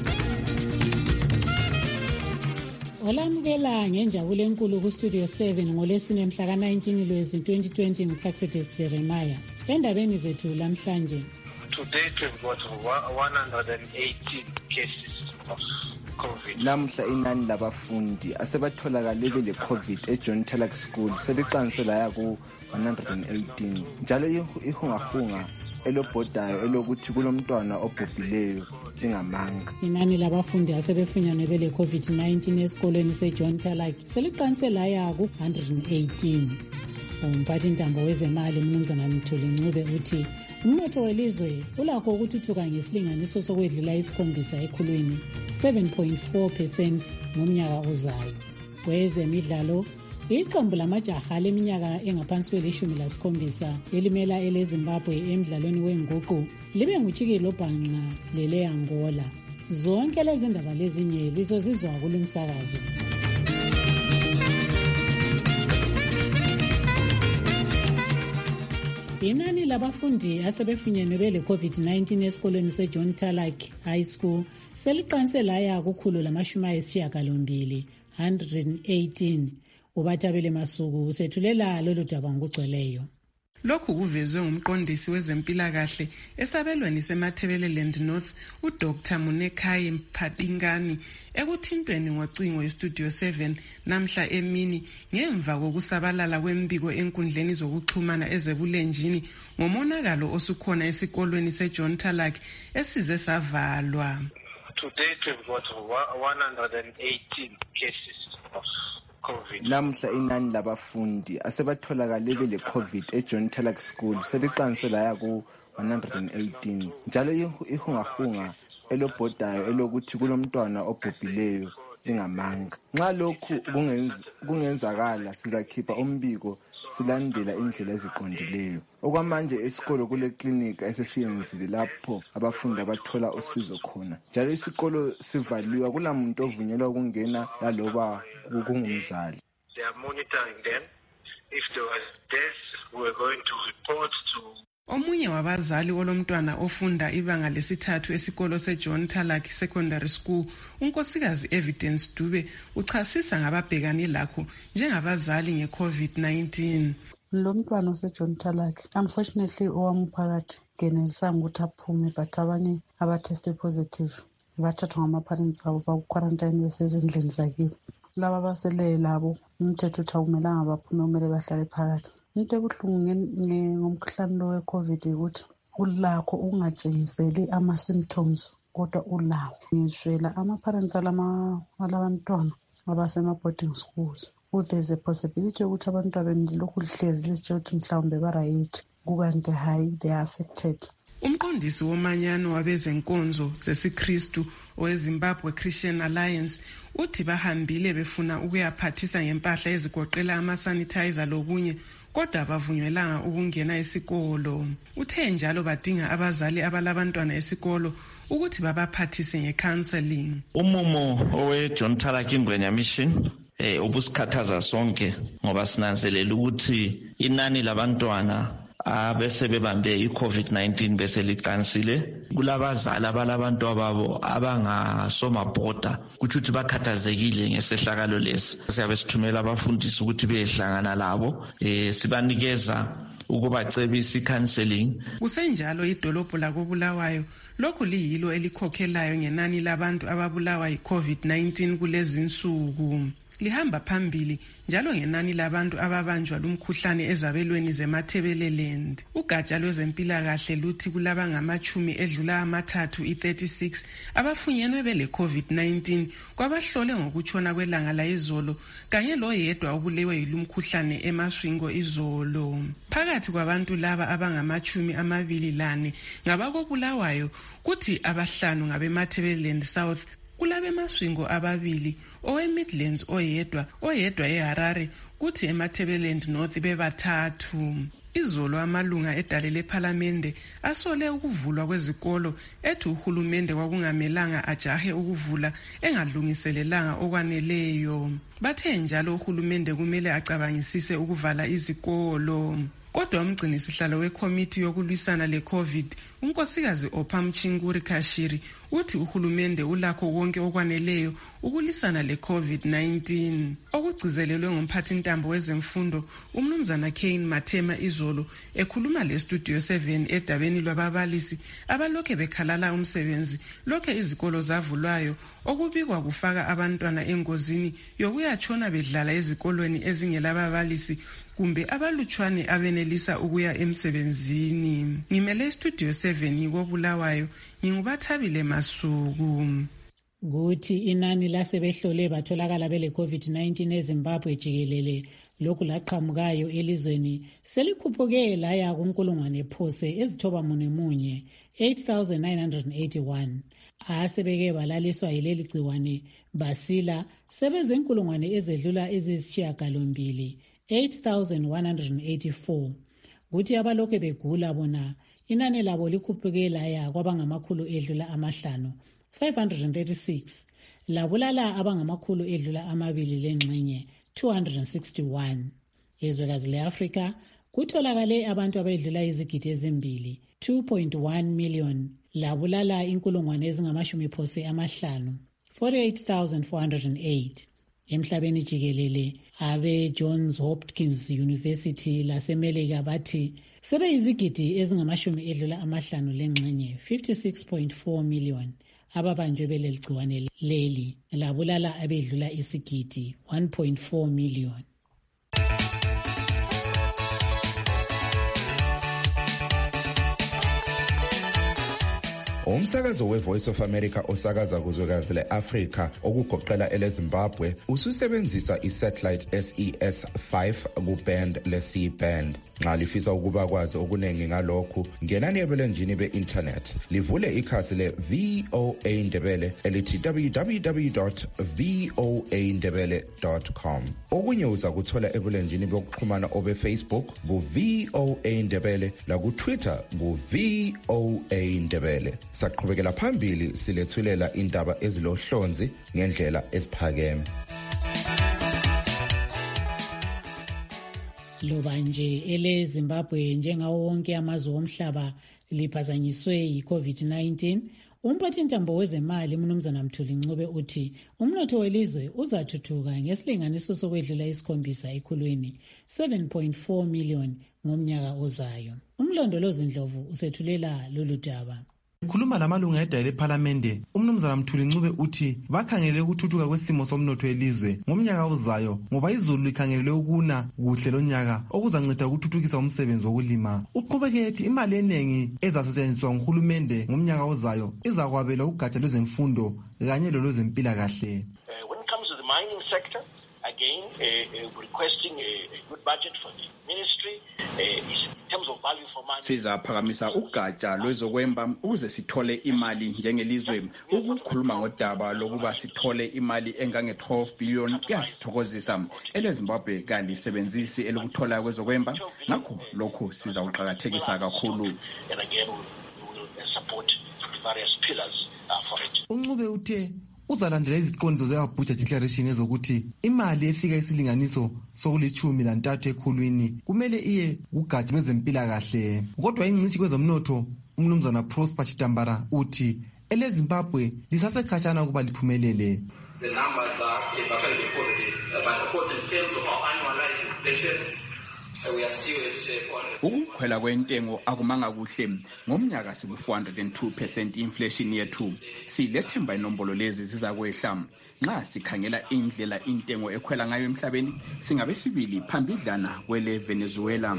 Olamukela ngenjabulo enkulu ku-Studio 7 ngolesine mhla ka-19 Lwezi 2020 nguPraxedes Jeremiah. Endabeni zethu lamhlanje. Today we've got 118 cases of COVID. Namhla inani labafundi asebatholakale bele COVID eJohn Taylor School seliqanse laya ku 118. Njalo ihungahunga elobhodayo elokuthi kulomntwana obhubhileyo lingamanga. Inani labafundi asebefunyanwe bele COVID-19 esikolweni seJohn Taylor seliqanse laya ku 118. Umphathintambo wezemali Mnumzana Mthuli Ncube uthi umnotho welizwe ulakho ukuthuthuka ngesilinganiso sokwedlula isikhombisa ekhulwini 7.4% ngomnyaka ozayo. Kwezemidlalo, iqembu lamajaha leminyaka engaphansi kweli-17 elimela eleZimbabwe emdlalweni wenguqu libe ngutshikilo bhanqa lele-Angola. Zonke lezi ndaba lezinye lizozizwa kulumsakazo. Inani labafundi asebefunyenwe bele COVID-19 esikolweni seJohn Taylor High School seliqanse laya ku-118. 118. Ubatabele Masuku usethulela lolu daba ngokugcweleyo. Lokhu kuvezwe ngumqondisi wezempilakahle esabelweni seMathebeleland North uDr Munekai Mphatingani ekuthintweni ngocingo eStudio 7 namhla emini ngemva kokusabalala kwembiko enkundleni zokuxhumana ezebulenjini ngomonakalo osukhona esikolweni seJohn Taylor esize savalwa. Today we've got 118 cases of COVID. Namhla inani labafundi asebatholakale bele COVID eJohn Taylor School seliqanse laya ku 118. Njalo ihungahunga elobhodayo elokuthi kulomntwana obhubhileyo lingamanga. Nxa lokhu kungenzakala sizakhipha umbiko silandela indlela eziqondileyo. Okwamanje esikolo kule klinika esesiyenzile lapho abafundi abathola usizo khona. Njalo isikolo sivaliwe akulamuntu ovunyelwa ukungena laloba kungumzali. They are monitoring them. If there was death, we're going to report to. Omunye wabazali wolomntwana ofunda ibanga lesithathu esikolo seJohn Taylor Secondary School, unkosikazi Evidence Dube, uchasisa ngababhekani lakho njengabazali ngeCovid-19. Lo mntwana oseJohn Taylor unfortunately owamphakathi ngenelisanga ukuthi aphume, but abanye abateste positive bathathwa ngama-parents abo baku-quarantine besezindlini zakibo. Laba baseleyo labo umthetho uthi akumelanga baphume, kumele bahlale phakathi. Into ebuhlungu ngomkhuhlane lo we-COVID ukuthi ulakho ungatshengiseli ama-symptoms kodwa ulawo. Ngishwela ama-parents alabantwana abasema-boarding schools. There's a possibility ukuthi abantwana lokhu lihlezi lisitshe ukuthi mhlawumbe ba-right, kukanti hayi, they are affected. Umqondisi womanyano wabezenkonzo zesiKristu oweZimbabwe Christian Alliance uthi bahambile befuna ukuyaphathisa ngempahla ezigoqela ama-sanitizer lokunye, kodwa bavunyelanga ukungena esikolo. Uthe njalo badinga abazali abalabantwana esikolo ukuthi babaphathise nge-counseling. Umumo owe-John Taylor Ingwenya Mission ubusikhathaza sonke ngoba sinanzelela ukuthi inani labantwana bese bebambe i-COVID-19 bese liqansile. Kulabazali abalabantu ababo abangasomabhoda kuthi ukuthi bakhathazekile ngesehlakalo lesi. Siyabe sithumela abafundisi ukuthi behlangana labo sibanikeza ukubacebisa i-counseling. Kusenjalo idolobho lakobulawayo lokhu liyilo elikhokhelayo ngenani labantu ababulawa yi-COVID-19 kulezi nsuku. Lihamba phambili njalo ngenani labantu ababanjwa lumkhuhlane ezabelweni zeMathebeleland. Ugatsha lwezempilakahle luthi kulaba ngamachumi edlula amathathu i-36 abafunyenwe bele COVID-19 kwabahlole ngokutshona kwelanga la izolo kanye loyedwa obulewe yilumkhuhlane eMasvingo izolo. Phakathi kwabantu laba abangamachumi 24 ngabakobulawayo kuthi abahlanu ngabeMathebeleland South, kulabe Masvingo 2, owe-Midlands oyedwa eHarare, kuthi eMathebeleland North bebathathu. Izolo amalunga edale lephalamende asole ukuvulwa kwezikolo ethi uhulumende kwakungamelanga ajahe ukuvula engalungiselelanga okwaneleyo. Bathe njalo uhulumende kumele acabangisise ukuvala izikolo. Kodwa umgcinisihlalo wekomiti yokulwisana le-COVID, unkosikazi Ophamchinguri Kashiri, uthi uhulumende ulakho konke okwaneleyo ukulwisana le-COVID-19. Okugcizelelwe ngumphathintambo wezemfundo umnumzana Kane Mathema izolo ekhuluma le-Studio 7 edabeni lwababalisi abalokhe bekhalala umsebenzi lokhe izikolo zavulwayo, okubikwa kufaka abantwana engozini yokuyatshona bedlala ezikolweni ezingelababalisi kumbe abalutshwane abenelisa ukuya emsebenzini. Ngimele Studio 7 kobulawayo, ngingubathabile Masuku. Kuthi inani lasebehlole batholakala bele COVID-19 eZimbabwe jikelele lokhu laqhamukayo elizweni selikhuphuke laya kunkulungwane phose ezithobamunye 8,981. Asebeke balaliswa yileli gciwane basila sebezenkulungwane ezedlula ezisishiyagalombili 8,184. Kuthi abalokhe begula bona inani labo likhuphuke laya kwabangamakhulu edlula 536, labulala abangamakhulu edlula 2 261. Ezwekazi le-Afrika kutholakale abantu abedlula izigidi ezimbili 2.1 million, labulala inkulungwane ezingama-50 48,408. Emhlabeni jikelele abe Johns Hopkins University lasemelika bathi sebeyizigidi ezingama-50 56.4 million ababanjwe beleli gciwane leli, labulala abedlula isigidi 1.4 million. Umsakazo we-Voice of America osakaza kuzwekazi le-Afrika okugoqela eleZimbabwe ususebenzisa i-satellite SES-5 ku-band le-C-band. Nxa lifisa ukuba kwazi okuningi ngalokhu, ngenani ebulenjini be-internet livule ikhasi le-VOA Ndebele elithi www.voandebele.com. Okunye uza kuthola ebulenjini bokuxhumana obe-Facebook ku-VOA Ndebele laku-Twitter ku-VOA Ndebele. Saqhubekela phambili silethulela indaba ezilohlonzi ngendlela esiphakeme. Loba nje ele Zimbabwe njengawo wonke amazwe omhlaba liphazanyiswe yi-COVID-19, umphathintambo wezemali umnumzana Mthuli Ncube uthi umnotho welizwe uzathuthuka ngesilinganiso sokwedlula 7 ekhulwini 7.4 million ngomnyaka ozayo. Umlondolozi Ndlovu usethulela lolu daba. Khuluma lamalunga edale lephalamende, umnumzana Mthuli Ncube uthi bakhangelele ukuthuthuka kwesimo somnotho welizwe ngomnyaka ozayo ngoba izulu likhangelele ukuna kuhle lonyaka okuzanceda ukuthuthukisa umsebenzi wokulima. Uqhubeke ethi imali eningi ezasetshenziswa nguhulumende ngomnyaka ozayo izakwabela ugatsha lwezemfundo kanye lolwezempilakahle. When it comes to the mining sector, again, requesting a good budget for the ministry is in terms of value for money. Sizaphakamisa ugatsha lwezokwemba ukuze sithole imali njengelizwe. Ukukhuluma ngodaba lokuba sithole imali engange 12 billion kuyasithokozisa. eleZimbabwe kalisebenzisi elokuthola kwezokwemba, ngakho lokhu sizawuqakathekisa kakhulu. And again, we will support the various pillars for it. Uncube uthe uzalandela iziqondiso ze-Abuja Declaration ezokuthi imali efika isilinganiso soku13 ekhulwini kumele iye kugatsha lwezempilakahle. Kodwa ingcitshi kwezomnotho umnumzana Prosper Chitambara uthi eleZimbabwe lisasekhatshana ukuba liphumelele. The numbers are very positive, but of course in terms of our annualized inflation, we are still at 400. Ukukhwela kwentengo akumanga kuhle. Ngomnyaka siku-402% inflation yethu. Silethemba inombolo lezi zizakwehla. Nxa sikhangela indlela intengo ekhwela ngayo emhlabeni, singabe sibili phambidlana kwele Venezuela.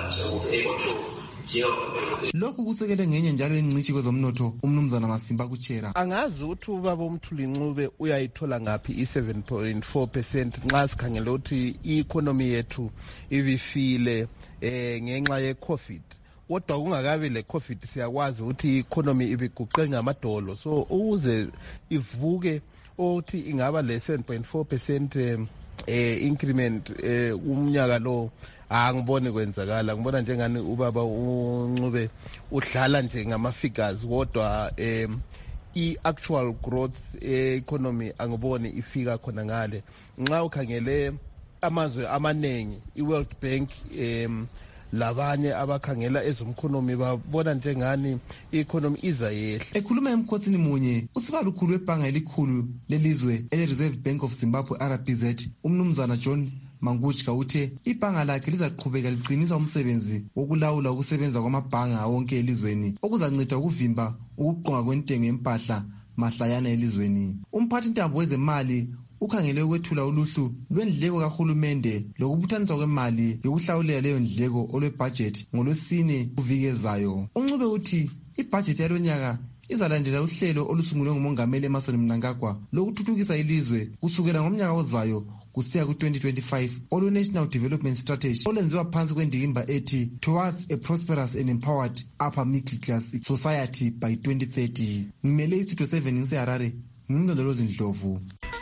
Lokhu kusekele ngenye njalo engcitshi kwezomnotho umnumzana Masimba Kuchera. Angazi ukuthi ubaba uMthuli Ncube uyayithola ngapi i7.4% nxa sikhangele ukuthi i-economy yethu ibifile ngenxa ye-COVID. Kodwa kungakabi le-COVID siyakwazi ukuthi i-economy ibiguqe ngamadolo. So ukuze ivuke ukuthi ingaba le7.4% increment umnyaka lo angiboni kwenzakala. Ngibona njengani ubaba uNcube udlala nje ngama-figures kodwa i-actual growth economy angiboni ifika khona ngale. Nxa ukhangele amazwe amaningi i-World Bank labanye abakhangela ezomkhonomi babona njengani i-economy iza yehla. Ekhuluma emkhotsini munye usibalukhulu webhanga elikhulu lelizwe ele-Reserve Bank of Zimbabwe RBZ umnumzana John Mangutshka uthe ibhanga lakhe lizaqhubeka liqinisa umsebenzi wokulawula ukusebenza kwamabhanga wonke elizweni okuzanceda ukuvimba ukuqonga kwentengo yempahla mahlayana elizweni. Umphathintambo wezemali ukhangele ukwethula uluhlu lwendleko kahulumende lokubuthaniswa kwemali yokuhlawulela leyo ndleko olwebudget ngolwesine kuvikezayo. uNcube uthi ibudget yalonyaka izalandela uhlelo olusungulwe ngumongameli Emmerson Mnangagwa lokuthuthukisa ilizwe kusukela ngomnyaka ozayo kusiya ku-2025 olu-National Development Strategy olwenziwa phansi kwendikimba ethi Towards a Prosperous and Empowered Upper Middle Class Society by 2030. Ngimele istudio 7 ngiseHarare, ngimndololozi Ndlovu.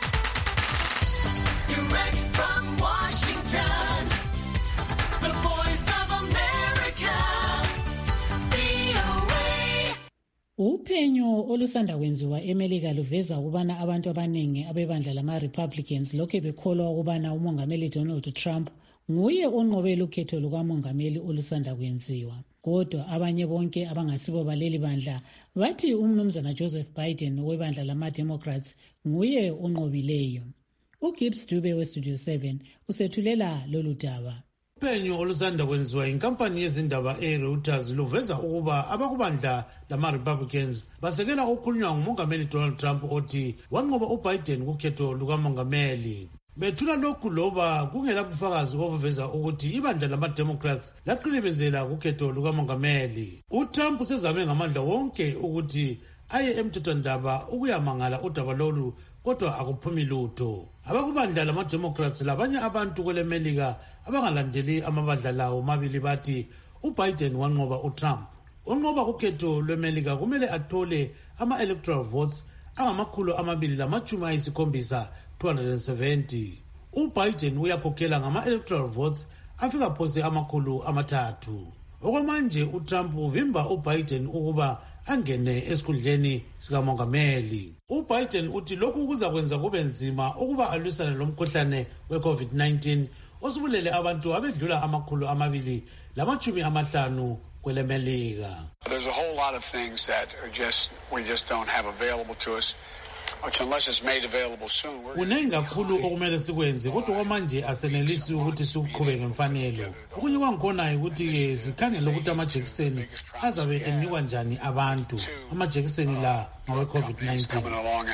Uphenyo olusanda kwenziwa eMelika luveza ukubana abantu abaningi abebandla lama-Republicans lokhu bekholwa ukubana umongameli Donald Trump nguye onqobela ukhetho lukamongameli olusanda kwenziwa. Kodwa abanye bonke abangasibo baleli bandla bathi umnumzana Joseph Biden webandla lama-Democrats nguye onqobileyo. uGibbs Dube weStudio 7 usethulela lolu daba. Uphenyo olusanda kwenziwa inkampani yezindaba eReuters luveza ukuba abakubandla lama-Republicans basekela ukukhulunywa ngumongameli Donald Trump othi wanqoba uBiden kukhetho lukamongameli. Bethula lokhu loba kungela bufakazi obuveza ukuthi ibandla lama-Democrats laqilibezela kukhetho lukamongameli. uTrump usezame ngamandla wonke ukuthi aye emthethwandaba ukuyamangala udaba lolu kodwa akuphumi lutho. Abakubandla lama-Democrats labanye abantu kweleMelika abangalandeli amabandla lawo mabili bathi uBiden wanqoba uTrump. Unqoba kukhetho lweMelika kumele athole ama-electoral votes angama-270 270. uBiden uyakhokhela ngama-electoral votes afika phose 300. Okwamanje uTrump uvimba uBiden ukuba angene esikhundleni sikamongameli. uBiden uthi lokhu kuzakwenza kube nzima ukuba alwisane lomkhuhlane we-COVID-19 osubulele abantu abedlula 250 kweleMelika. There's a whole lot of things that are we just don't have available to us. Unless it's made available soon. Kunengi kakhulu okumele sikwenze kodwa kwamanje asenelisi ukuthi sikuqhubeke ngemfanelo. Okunye kwangikhona ukuthi sikhangele ukuthi amajekiseni azabe enikwa njani abantu. Amajekiseni la ngawe COVID-19.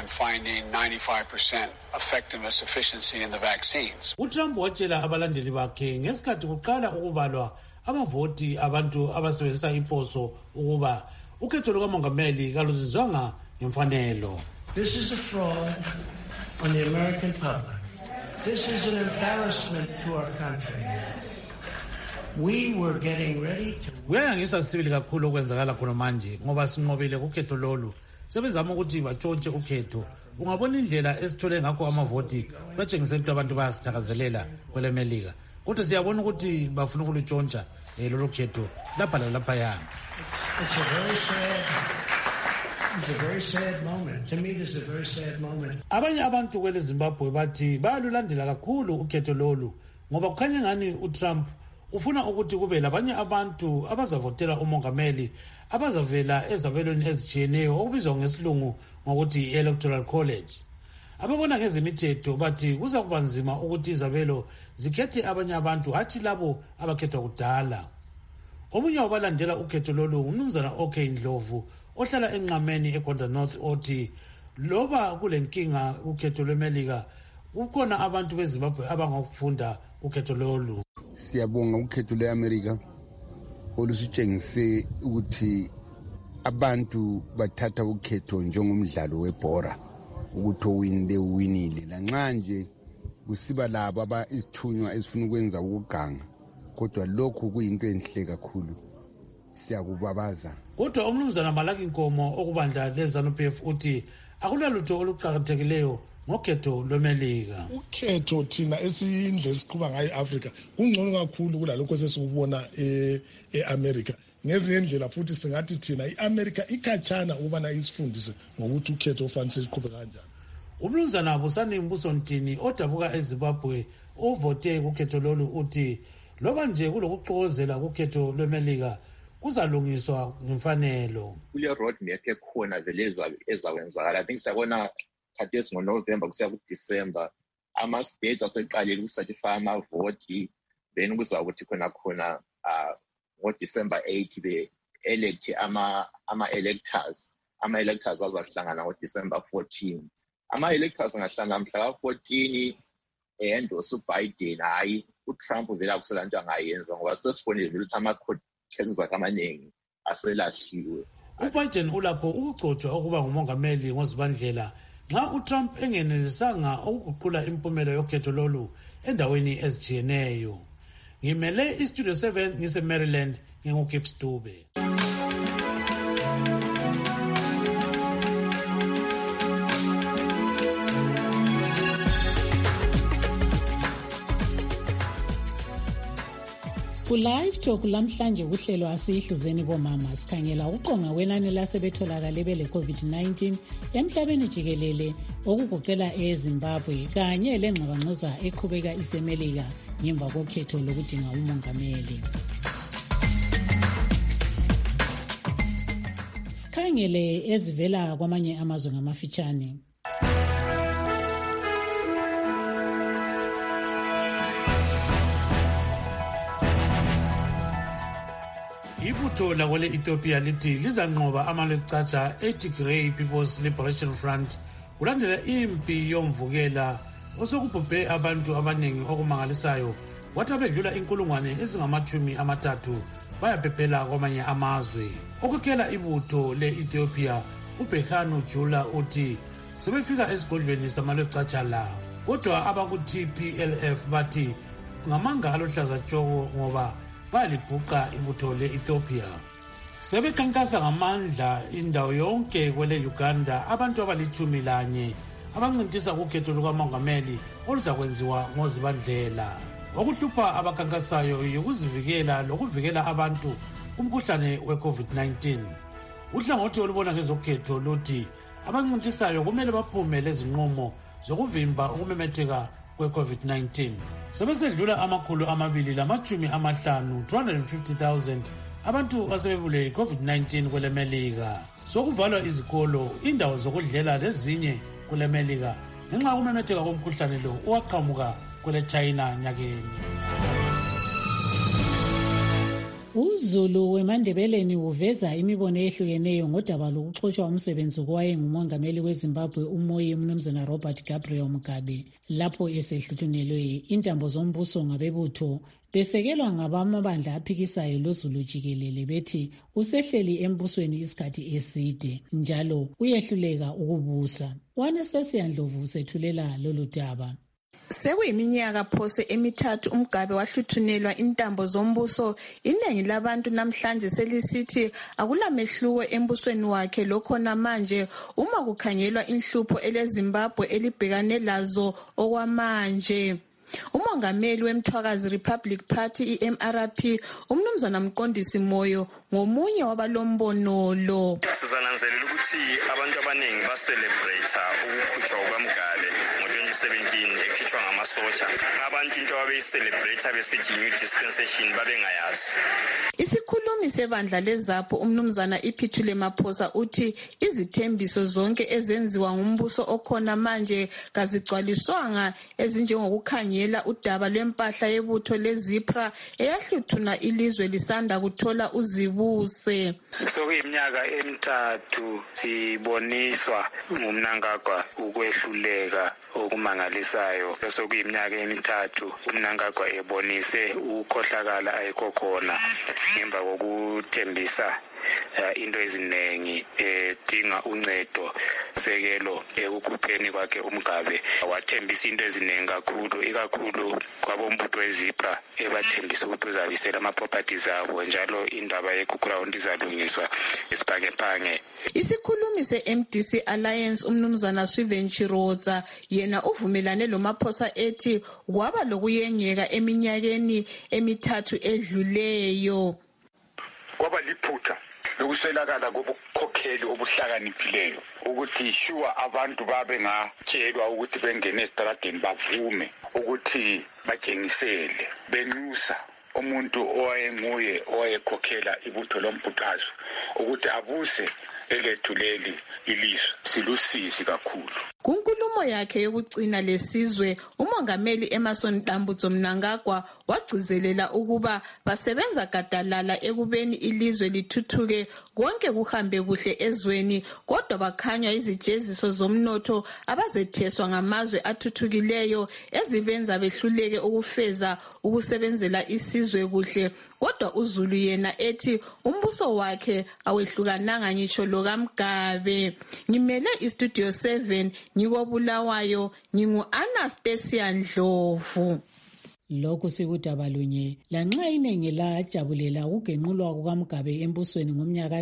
uTrump watshela abalandeli bakhe ngesikhathi kuqala ukubalwa amavoti abantu abasebenzisa iposo ukuba ukhetho lukamongameli kaluzinzwanga ngemfanelo. This is a fraud on the American public. This is an embarrassment to our country. We were getting ready to... Kuyangisa sibili kakhulu okwenzakala khona manje ngoba sinqobile kukhetho lolu. Sebezama ukuthi batshontshe ukhetho. Ungabona indlela esithole ngakho amavoti batshengisela ukuthi abantu bayasithakazelela kweleMelika. Kodwa siyabona ukuthi bafuna ukulutshontsha lolu khetho lapha lalapha yana. It's a very sad It's a very sad moment. To me, this is a very sad moment. Abanye abantu kwele Zimbabwe bathi bayalulandela kakhulu ukhetho lolu ngoba kukhanya ngani uTrump ufuna ukuthi kube labanye abantu abazavotela umongameli abazavela ezabelweni ezijiyeneyo okubizwa ngesilungu ngokuthi electoral college. Ababona ngezemithetho bathi kuza kuba nzima ukuthi izabelo zikhethe abanye abantu hathi labo abakhethwa kudala. Omunye wabalandela ukhetho lolu umnumzana OK Ndlovu ohlala enqameni eGondra North othi loba kulenkinga ukhetho lweMelika kukhona abantu beZimbabwe abangakufunda ukhetho lolu. Siyabonga ukhetho lweAmerica olusitshengise ukuthi abantu bathatha ukhetho njengomdlalo webhora ukuthi owinile uwinile lanxa nje kusiba labo isithunywa esifuna ukwenza ukuganga kodwa lokhu kuyinto enhle kakhulu siyakubabaza. Kodwa umnumzana Malaki Nkomo okubandla leZANU-PF uthi akulalutho oluqhakathekileyo ngokhetho lweMelika. Ukhetho thina esindle siqhuba ngayo eAfrica kungcono kakhulu kulalokho esesikubona eAmerica. Ngezinye indlela futhi singathi thina iAmerica ikhatshana ukubana isifundise ngokuthi ukhetho ofanele siqhube kanjani. Umnumzana Busani Mbusontini odabuka eZimbabwe ovote ukhetho lolu uthi loba nje kulokuxokozela ukhetho lweMelika kuzalungiswa ngemfanelo. Kule road map ekhona vele ezawenzakala. I think siyabona khathesi ngoNovember kusiya kuDecember ama-states aseqalile ukusatify amavoti then kuzakuthi khona ngoDecember 8 be-electe ama-electors azahlangana ngoDecember 14. Ama-electors angahlangana mhla ka-14 endose uBiden hayi uTrump vele akusela nto angayenza ngoba sesibonile vele ukuthi ama-cases akhe amaningi aselahliwe. UBiden ulapho ukugcotshwa ukuba ngumongameli ngoZibandlela nxa uTrump engenelisanga ukuguqula impumela yokhetho lolu endaweni ezijiyeneyo. Ngimele iStudio 7 ngise-Maryland nginguKip Stube. Ku-Live Talk lamhlanje kuhlelo asiyihluzeni bomama sikhangela uqonga wenani lasebetholakale bele-COVID-19 emhlabeni jikelele okugoqela eZimbabwe kanye lengxabangxoza eqhubeka iseMelika ngemva kokhetho lokudinga umongameli. Sikhangele ezivela kwamanye amazwe ngamafitshane. Ibutho lakwele Ethiopia lithi lizanqoba amalecatsha eTigray People's Liberation Front kulandela impi yomvukela osokubhubhe abantu abaningi okumangalisayo wathi abedlula inkulungwane ezingama-30 bayaphephela kwamanye amazwe. Okukela ibutho le-Ethiopia uBerhanu Jula uthi sebefika esigodlweni samalecatsha la kodwa abaku-TPLF bathi ngamanga aluhlaza tshoko ngoba balibhuqa ibutho le-Ethiopia. Sebekhankasa ngamandla indawo yonke kwele Uganda abantu abali-11 abancintisa ukhetho lukamongameli oluzakwenziwa ngoZibandlela. Okuhlupha abakhankasayo yikuzivikela lokuvikela abantu kumkhuhlane we-COVID-19. Uhlangothi olubona ngezokhetho luthi abancintisayo kumele baphume lezinqumo zokuvimba ukumemetheka kwe-COVID-19. Sebesedlula 250,000 abantu asebebule i-COVID-19 kwele Melika. Sokuvalwa izikolo, indawo zokudlela lezinye kule Melika ngenxa yokumemetheka komkhuhlane lo owaqhamuka kwele China nyakeni. UZulu weMandebeleni uveza imibono ehlukeneyo ngodaba lokuxotshwa umsebenzi kowayengumongameli weZimbabwe umoye umnumzana Robert Gabriel Mugabe lapho esehluthunelwe intambo zombuso ngabebutho besekelwa ngabamabandla aphikisayo loZulu jikelele bethi usehleli embusweni isikhathi eside njalo uyehluleka ukubusa. U-Anastasia Ndlovu usethulela lolu daba. Sekuyiminyaka phose emithathu uMgabe wahluthunelwa intambo zombuso. Iningi labantu namhlanje selisithi akulamehluko embusweni wakhe lokhona manje uma kukhangelwa inhlupho eleZimbabwe elibhekane lazo okwamanje. umongameli wemthwakazi Republic Party iMRP umnumzana Mqondisi Moyo ngomunye wabalombono lo. Sizananzelela ukuthi abantu abaningi ba-celebrate ukukhutshwa kukaMgabe ngo-2017 ekhitshwa ngamasotsha. Abantu into abayi-celebrate besithi new dispensation babengayazi. Isikhulumi sebandla leZAPHU umnumzana Iphithule Maphosa uthi izithembiso zonke ezenziwa ngumbuso okhona manje kazigcwaliswanga ezinjengokukhangela udaba lwempahla yebutho leZIPRA eyahluthuna ilizwe lisanda kuthola uzibuse. Sokuyiminyaka emithathu siboniswa ngumNangagwa ukwehluleka okumangalisayo. Sokuyiminyaka emithathu umNangagwa ebonise ukukhohlakala ayikho khona ngemva kokuthembisa into eziningi edinga uncedo sekelo ekukhupheni kwakhe uMgabe. Wathembisa into eziningi kakhulu, ikakhulu kwabombutho weZIPRA ebathembisa ukuthi uzabisela ama-properties abo njalo indaba ye-ground izalungiswa esiphange. Isikhulumi se-MDC Alliance umnumzana Swithen Chiroza yena uvumelane lo Maphosa ethi kwaba lokuyengeka eminyakeni emithathu edluleyo. Kwaba liphutha lokuswelakala kobukhokheli obuhlakaniphileyo ukuthi sure abantu babe ngatshelwa ukuthi bengene esitradeni bavume ukuthi batshengisele benxusa umuntu owayenguye owayekhokhela ibutho lombhuqazo ukuthi abuse elethu leli ilizwe. Silusisi kakhulu. Kunkulumo yakhe yokucina lesizwe umongameli Emmerson Dambudzo Mnangagwa wagcizelela ukuba basebenza gadalala ekubeni ilizwe lithuthuke konke kuhambe kuhle ezweni, kodwa bakhanywa izijeziso zomnotho abazetheswa ngamazwe athuthukileyo ezibenza behluleke ukufeza ukusebenzela isizwe kuhle. Kodwa uZulu yena ethi umbuso wakhe awehlukananga ngitsho lokaMgabe. Ngimele iStudio 7 ngikobulawayo ngingu-Anastasia Ndlovu. Lokhu sikudaba lunye lanxa iningi lajabulela ukugenqulwa kukaMgabe embusweni ngomnyaka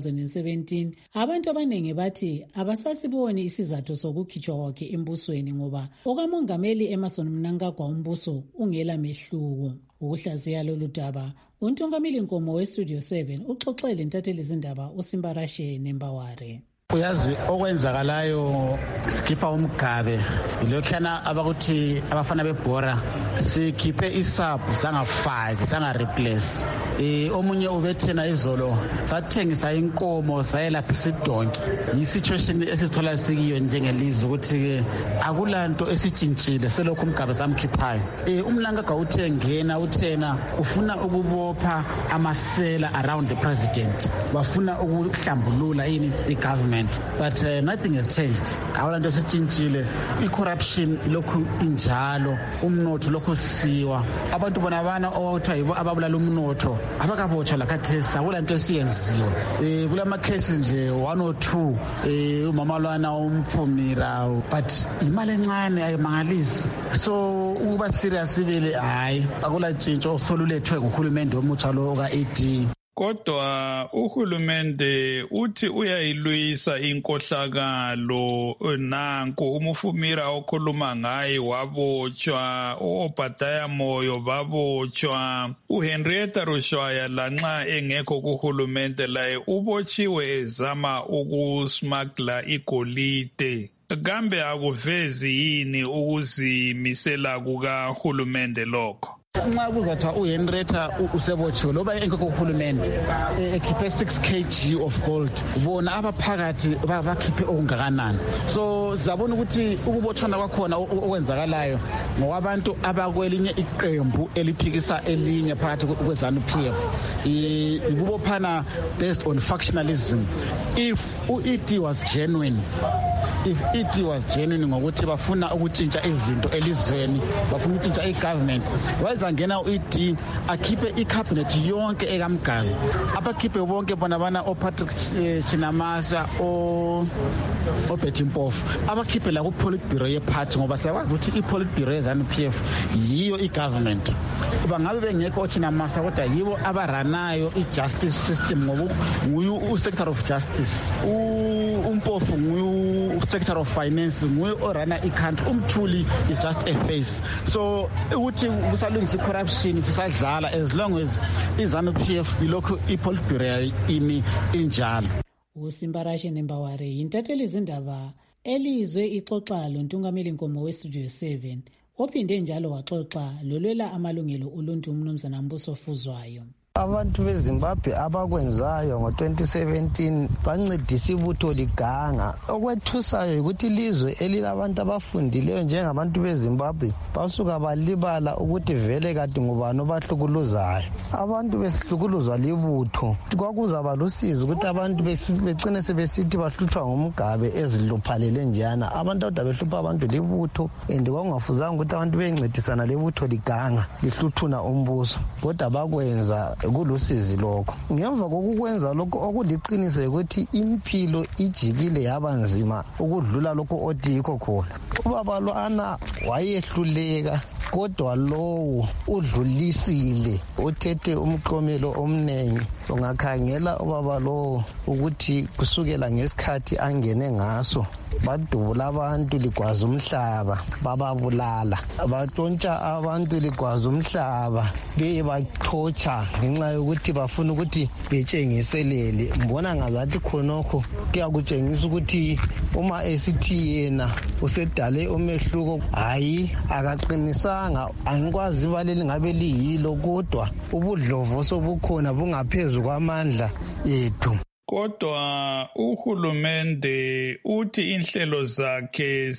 2017, abantu abaningi bathi abasasiboni isizathu sokukhitshwa kwakhe embusweni ngoba okamongameli Emmerson Mnangagwa umbuso ungela mehluko. Ukuhlaziya lolu daba uNtungameli Nkomo weStudio 7 uxoxele ntatheli zindaba uSimbarashe Nembaware. Uyazi okwenzakalayo sikhipha uMgabe ilokhana abakuthi abafana bebhora sikhiphe isabhu sanga-5 sanga-replace. Omunye ubethena izolo sathengisa inkomo sayelapha isidonki. Yi-situation esithola sikiyo njengelizwe ukuthi akulanto esitshintshile selokhu uMgabe samkhiphayo. UMnangagwa uthe ngena uthena ufuna ukubopha amasela around the president, bafuna ukuhlambulula yini i-government. But nothing has changed. Awulanto esitshintshile, i-corruption lokhu injalo, umnotho lokhu siwa. Abantu bona bana othiwa yibo ababulala umnotho abakabotshwa lakhathesi, akulanto esiyenziwe. Kulama cases nje 1 or 2 umama lwana umphumira, but imali encane ayimangalisi. So ukuba serious ibele hayi akula tshintsho solulethwe nguhulumende omutsha lo ka-AD. Kodwa uhulumende uthi uyayilwisa inkohlakalo. Nanku umufumira okhuluma ngaye wabotshwa, uObadiah Moyo babotshwa, uHenrietta Rushwaya lanxa engekho kuhulumende laye ubotshiwe ezama ukusmagla igolide. Kambe akuvezi yini ukuzimisela kukahulumende lokho? Nxa kuzathiwa uHenrietta usebotshiwe loba engekho kuhulumende ekhiphe 6 kg of gold, bona abaphakathi bakhiphe okungakanani. So sizabona ukuthi ukubotshana kwakhona okwenzakalayo ngokwabantu abakwelinye iqembu eliphikisa elinye phakathi kweZANU-PF. Ukubophana based on factionalism. If u-ED was genuine, ngokuthi bafuna ukutshintsha izinto elizweni, bafuna ukutshintsha i-government, wayezangena u-ED akhiphe i-cabinet yonke ekaMgabe, abakhiphe bonke bona bana oPatrick Chinamasa, oBetty Mpofu, abakhiphe la ku-politburo ye-party, ngoba siyakwazi ukuthi i-politburo ye-ZANU-PF yiyo i-government. Bangabe bengekho oChinamasa kodwa yibo abaranayo i-justice system, ngoba nguye u-secretary of justice, uMpofu nguye sector of finance nguye orana i-country. Umthuli is just a face. So ukuthi kusalungisa i-corruption sisadlala as long as i-ZANU-PF ilokhu i-politbureau imi injalo. uSimbarashe Nembaware yintatheli izindaba elizwe ixoxa lontungameli Nkomo weStudio 7 ophinde njalo waxoxa lolwela amalungelo oluntu uMnumzana Mbuso Fuzwayo. Abantu beZimbabwe abakwenzayo ngo-2017 bancedisa ibutho liganga. Okwethusayo ukuthi ilizwe elilabantu abafundileyo njengabantu beZimbabwe basuka balibala ukuthi vele kade ngubani obahlukuluzayo. Abantu besihlukuluzwa libutho. Kwakuzaba lusizi ukuthi abantu becine sebesithi bahluthwa ngumgabe eziluphalele njana. Abantu kodwa behlupha abantu libutho and kwakungafuzanga ukuthi abantu bencedisana lebutho liganga lihluthuna umbuso. Kodwa bakwenza kulusizi lokho. Ngemva kokukwenza lokho okuliqiniso ukuthi impilo ijikile yabanzima ukudlula lokho odikho khona. Ubaba lwana wayehluleka kodwa lowo udlulisile uthethe umqomelo omnengi. Ungakhangela ubaba lowo ukuthi kusukela ngesikhathi angene ngaso badubula abantu ligwaza umhlaba bababulala, batshontsha abantu ligwaza umhlaba bebaqhotsha ngenxa yokuthi bafuna ukuthi betshengiselele. Mbona ngazathi khonokho kuyakutshengisa ukuthi uma esithi yena usedale umehluko hayi akaqinisanga. Angikwazi baleli ngabe liyilo kodwa ubudlovo sobukhona bungaphezu kwamandla ethu. Kodwa uhulumende uthi inhlelo zakhe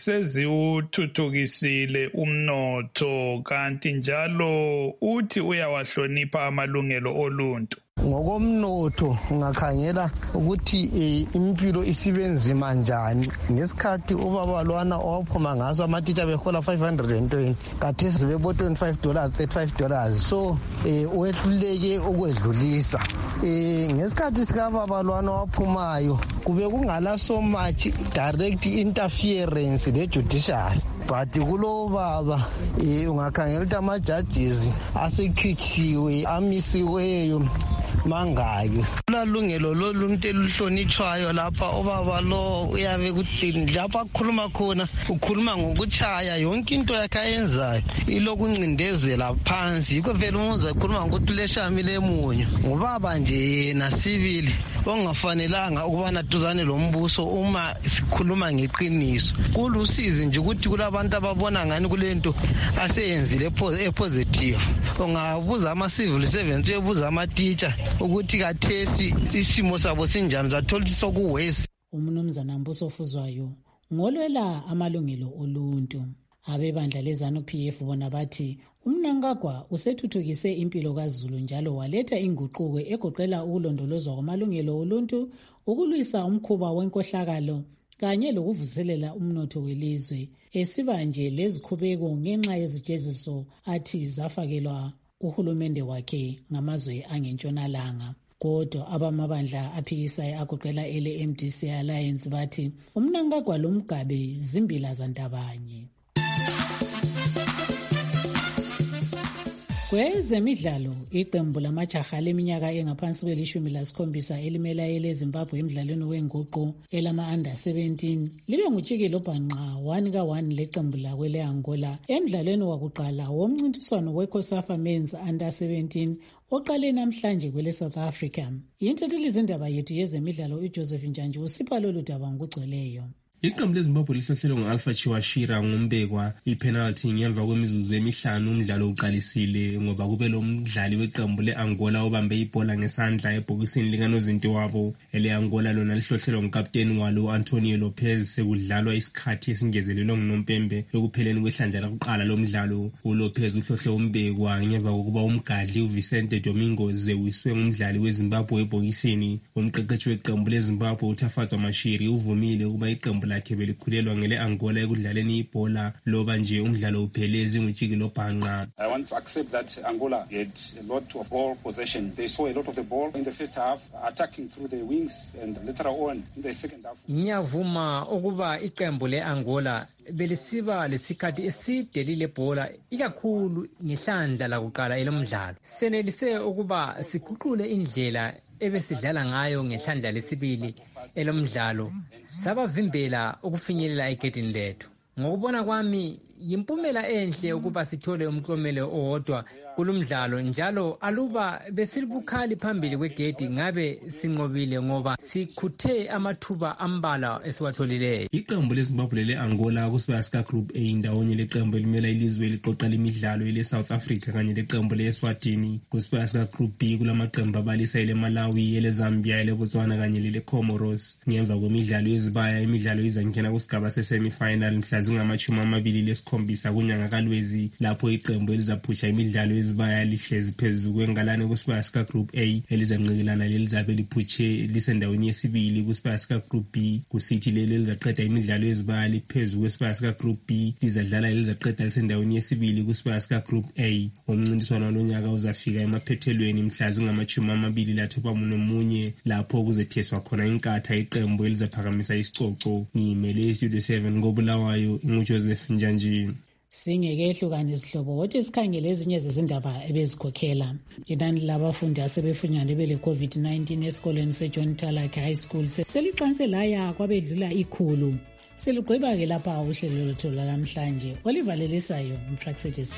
seziwuthuthukisile umnotho kanti njalo uthi uyawahlonipha amalungelo oluntu. Ngokomnotho ungakhangela ukuthi impilo isibenzima njani. Ngesikhathi ubaba lwana owaphuma ngaso amatitsha behola $520 kathesi sebebo $25 $35. So uyehluleke ukwedlulisa. Ngesikhathi sikababa lwana waphumayo kube kungala so much direct interference le judiciary, but kulo baba ungakhangela ukuthi ama-judges asekhitsiwe amisiweyo mangaki. Kulalungelo loluntu eluhlonitshwayo lapha ubaba lo uyabe kudini lapha akukhuluma khona ukhuluma ngokutshaya yonke into yakhe ayenzayo ilokuncindezela phansi. Yikho vele umuza ekhuluma ngokuthi leshami lemunyo ngubaba nje yena sibili ongafanelanga ukubana duzane lombuso uma sikhuluma ngeqiniso. Kulusizi nje ukuthi kulabantu ababona ngani kulento aseyenzile epositive. Ungabuza ama-civil servants uyebuza ama-teacher ukuthi kathesi isimo sabo sinjani zathola ukuthi sokuwesi. uMnumzana Mbuso Fuzwayo ngolwela amalungelo oluntu. Abebandla leZANU-PF bona bathi uMnangagwa usethuthukise impilo kaZulu njalo waletha inguquko egoqela ukulondolozwa kwamalungelo oluntu, ukulwisa umkhuba wenkohlakalo kanye lokuvuselela umnotho welizwe. Esiba nje lezikhubeko ngenxa yezijeziso athi zafakelwa uhulumende wakhe ngamazwe angentshonalanga. Kodwa abamabandla aphikisayo agoqela ele-MDC Alliance bathi uMnangagwa loMgabe zimbila zantabanye. Kwezemidlalo, iqembu lamajaha leminyaka engaphansi kwe-17 elimela eleZimbabwe emidlalweni wenguqu elama-under 17 libe ngutshikile obhanqa 1-1 leqembu lakwele Angola emidlalweni wakuqala womncintiswano we-COSAFA Men's Under 17 oqale namhlanje kwele South Africa. Yintatheli izindaba yethu yezemidlalo uJoseph Njanji usipha lolu daba ngokugcweleyo. Iqembu leZimbabwe lihlohlelwe ngo-Alpha Chiwashira ngombekwa ipenalty ngemva kwemizuzu emihlanu umdlalo uqalisile ngoba kube lo mdlali weqembu le-Angola obambe ibhola ngesandla ebhokisini likanozinto wabo. Ele-Angola lona lihlohlelwe ngukapteni walo Antonio Lopez sekudlalwa isikhathi esingezelelwe ngunompembe ekupheleni kwehlandla lokuqala lomdlalo. uLopez uhlohle umbekwa ngemva kokuba umgadli uVicente Domingo zewiswe ngumdlali weZimbabwe ebhokisini. Umqeqeshi weqembu leZimbabwe uThafatswa Mashiri uvumile ukuba iqembu lakhe belikhulelwa ngele-Angola ekudlaleni ibhola loba nje umdlalo uphelezi ngutshikile obhanqa. I want to accept that Angola had a lot of ball possession. They saw a lot of the ball in the first half, attacking through the wings and later on in the second half. Ngiyavuma ukuba iqembu le-Angola belisiba lesikhathi eside lile bhola ikakhulu ngehlandla lakuqala elomdlalo. Senelise ukuba siguqule indlela ebesidlala ngayo ngehlandla lesibili elomdlalo sabavimbela ukufinyelela egedini lethu. Ngokubona kwami yimpumela enhle ukuba sithole umklomelo owodwa kulomdlalo, njalo aluba besilibukhali phambili kwegedi ngabe sinqobile ngoba sikhuthe amathuba ambala esiwatholileyo. Iqembu leZimbabwe le-Angola kusibaya sika Group A ndawonye leqembu elimela ilizwe liqoqa lemidlalo ele-South Africa kanye leqembu le-Eswatini. Kusibaya sika Group B kulamaqembu abalisa ele-Malawi, ele-Zambia, ele-Botswana kanye lele-Comoros. Ngemva kwemidlalo yezibaya, imidlalo izangena kusigaba se-semi-final mhla zingama-27 kunyanga kaLwezi, lapho iqembu elizaphutsha imidlalo yezibaya lihlezi phezu kwengalane kusibaya sika Group A elizanqikelana lelizabe liphutshe lisendaweni yesibili kusibaya sika Group B. Kusithi lelo elizaqeda imidlalo yezibaya liphezu kwesibaya sika Group B lizadlala elizaqeda lisendaweni yesibili kusibaya sika Group A. Umncintiswano walonyaka uzafika emaphethelweni mhla zingama-31 lapho kuzetheswa khona inkatha iqembu elizaphakamisa isicoco. Ngimele iStudio 7 ngoBulawayo, Joseph Njanjini. Singekehlukana izihlobo kodwa sikhangele ezinye zezindaba ebezikhokhela. Inani labafundi asebefunyanwe bele-COVID-19 esikoleni seJohn Talak High School seliqanse laya kwabedlula 100. Selugqiba ke lapha uhlelo lwethu lwalamhlanje. Oliver Lelisayo, Praxedes.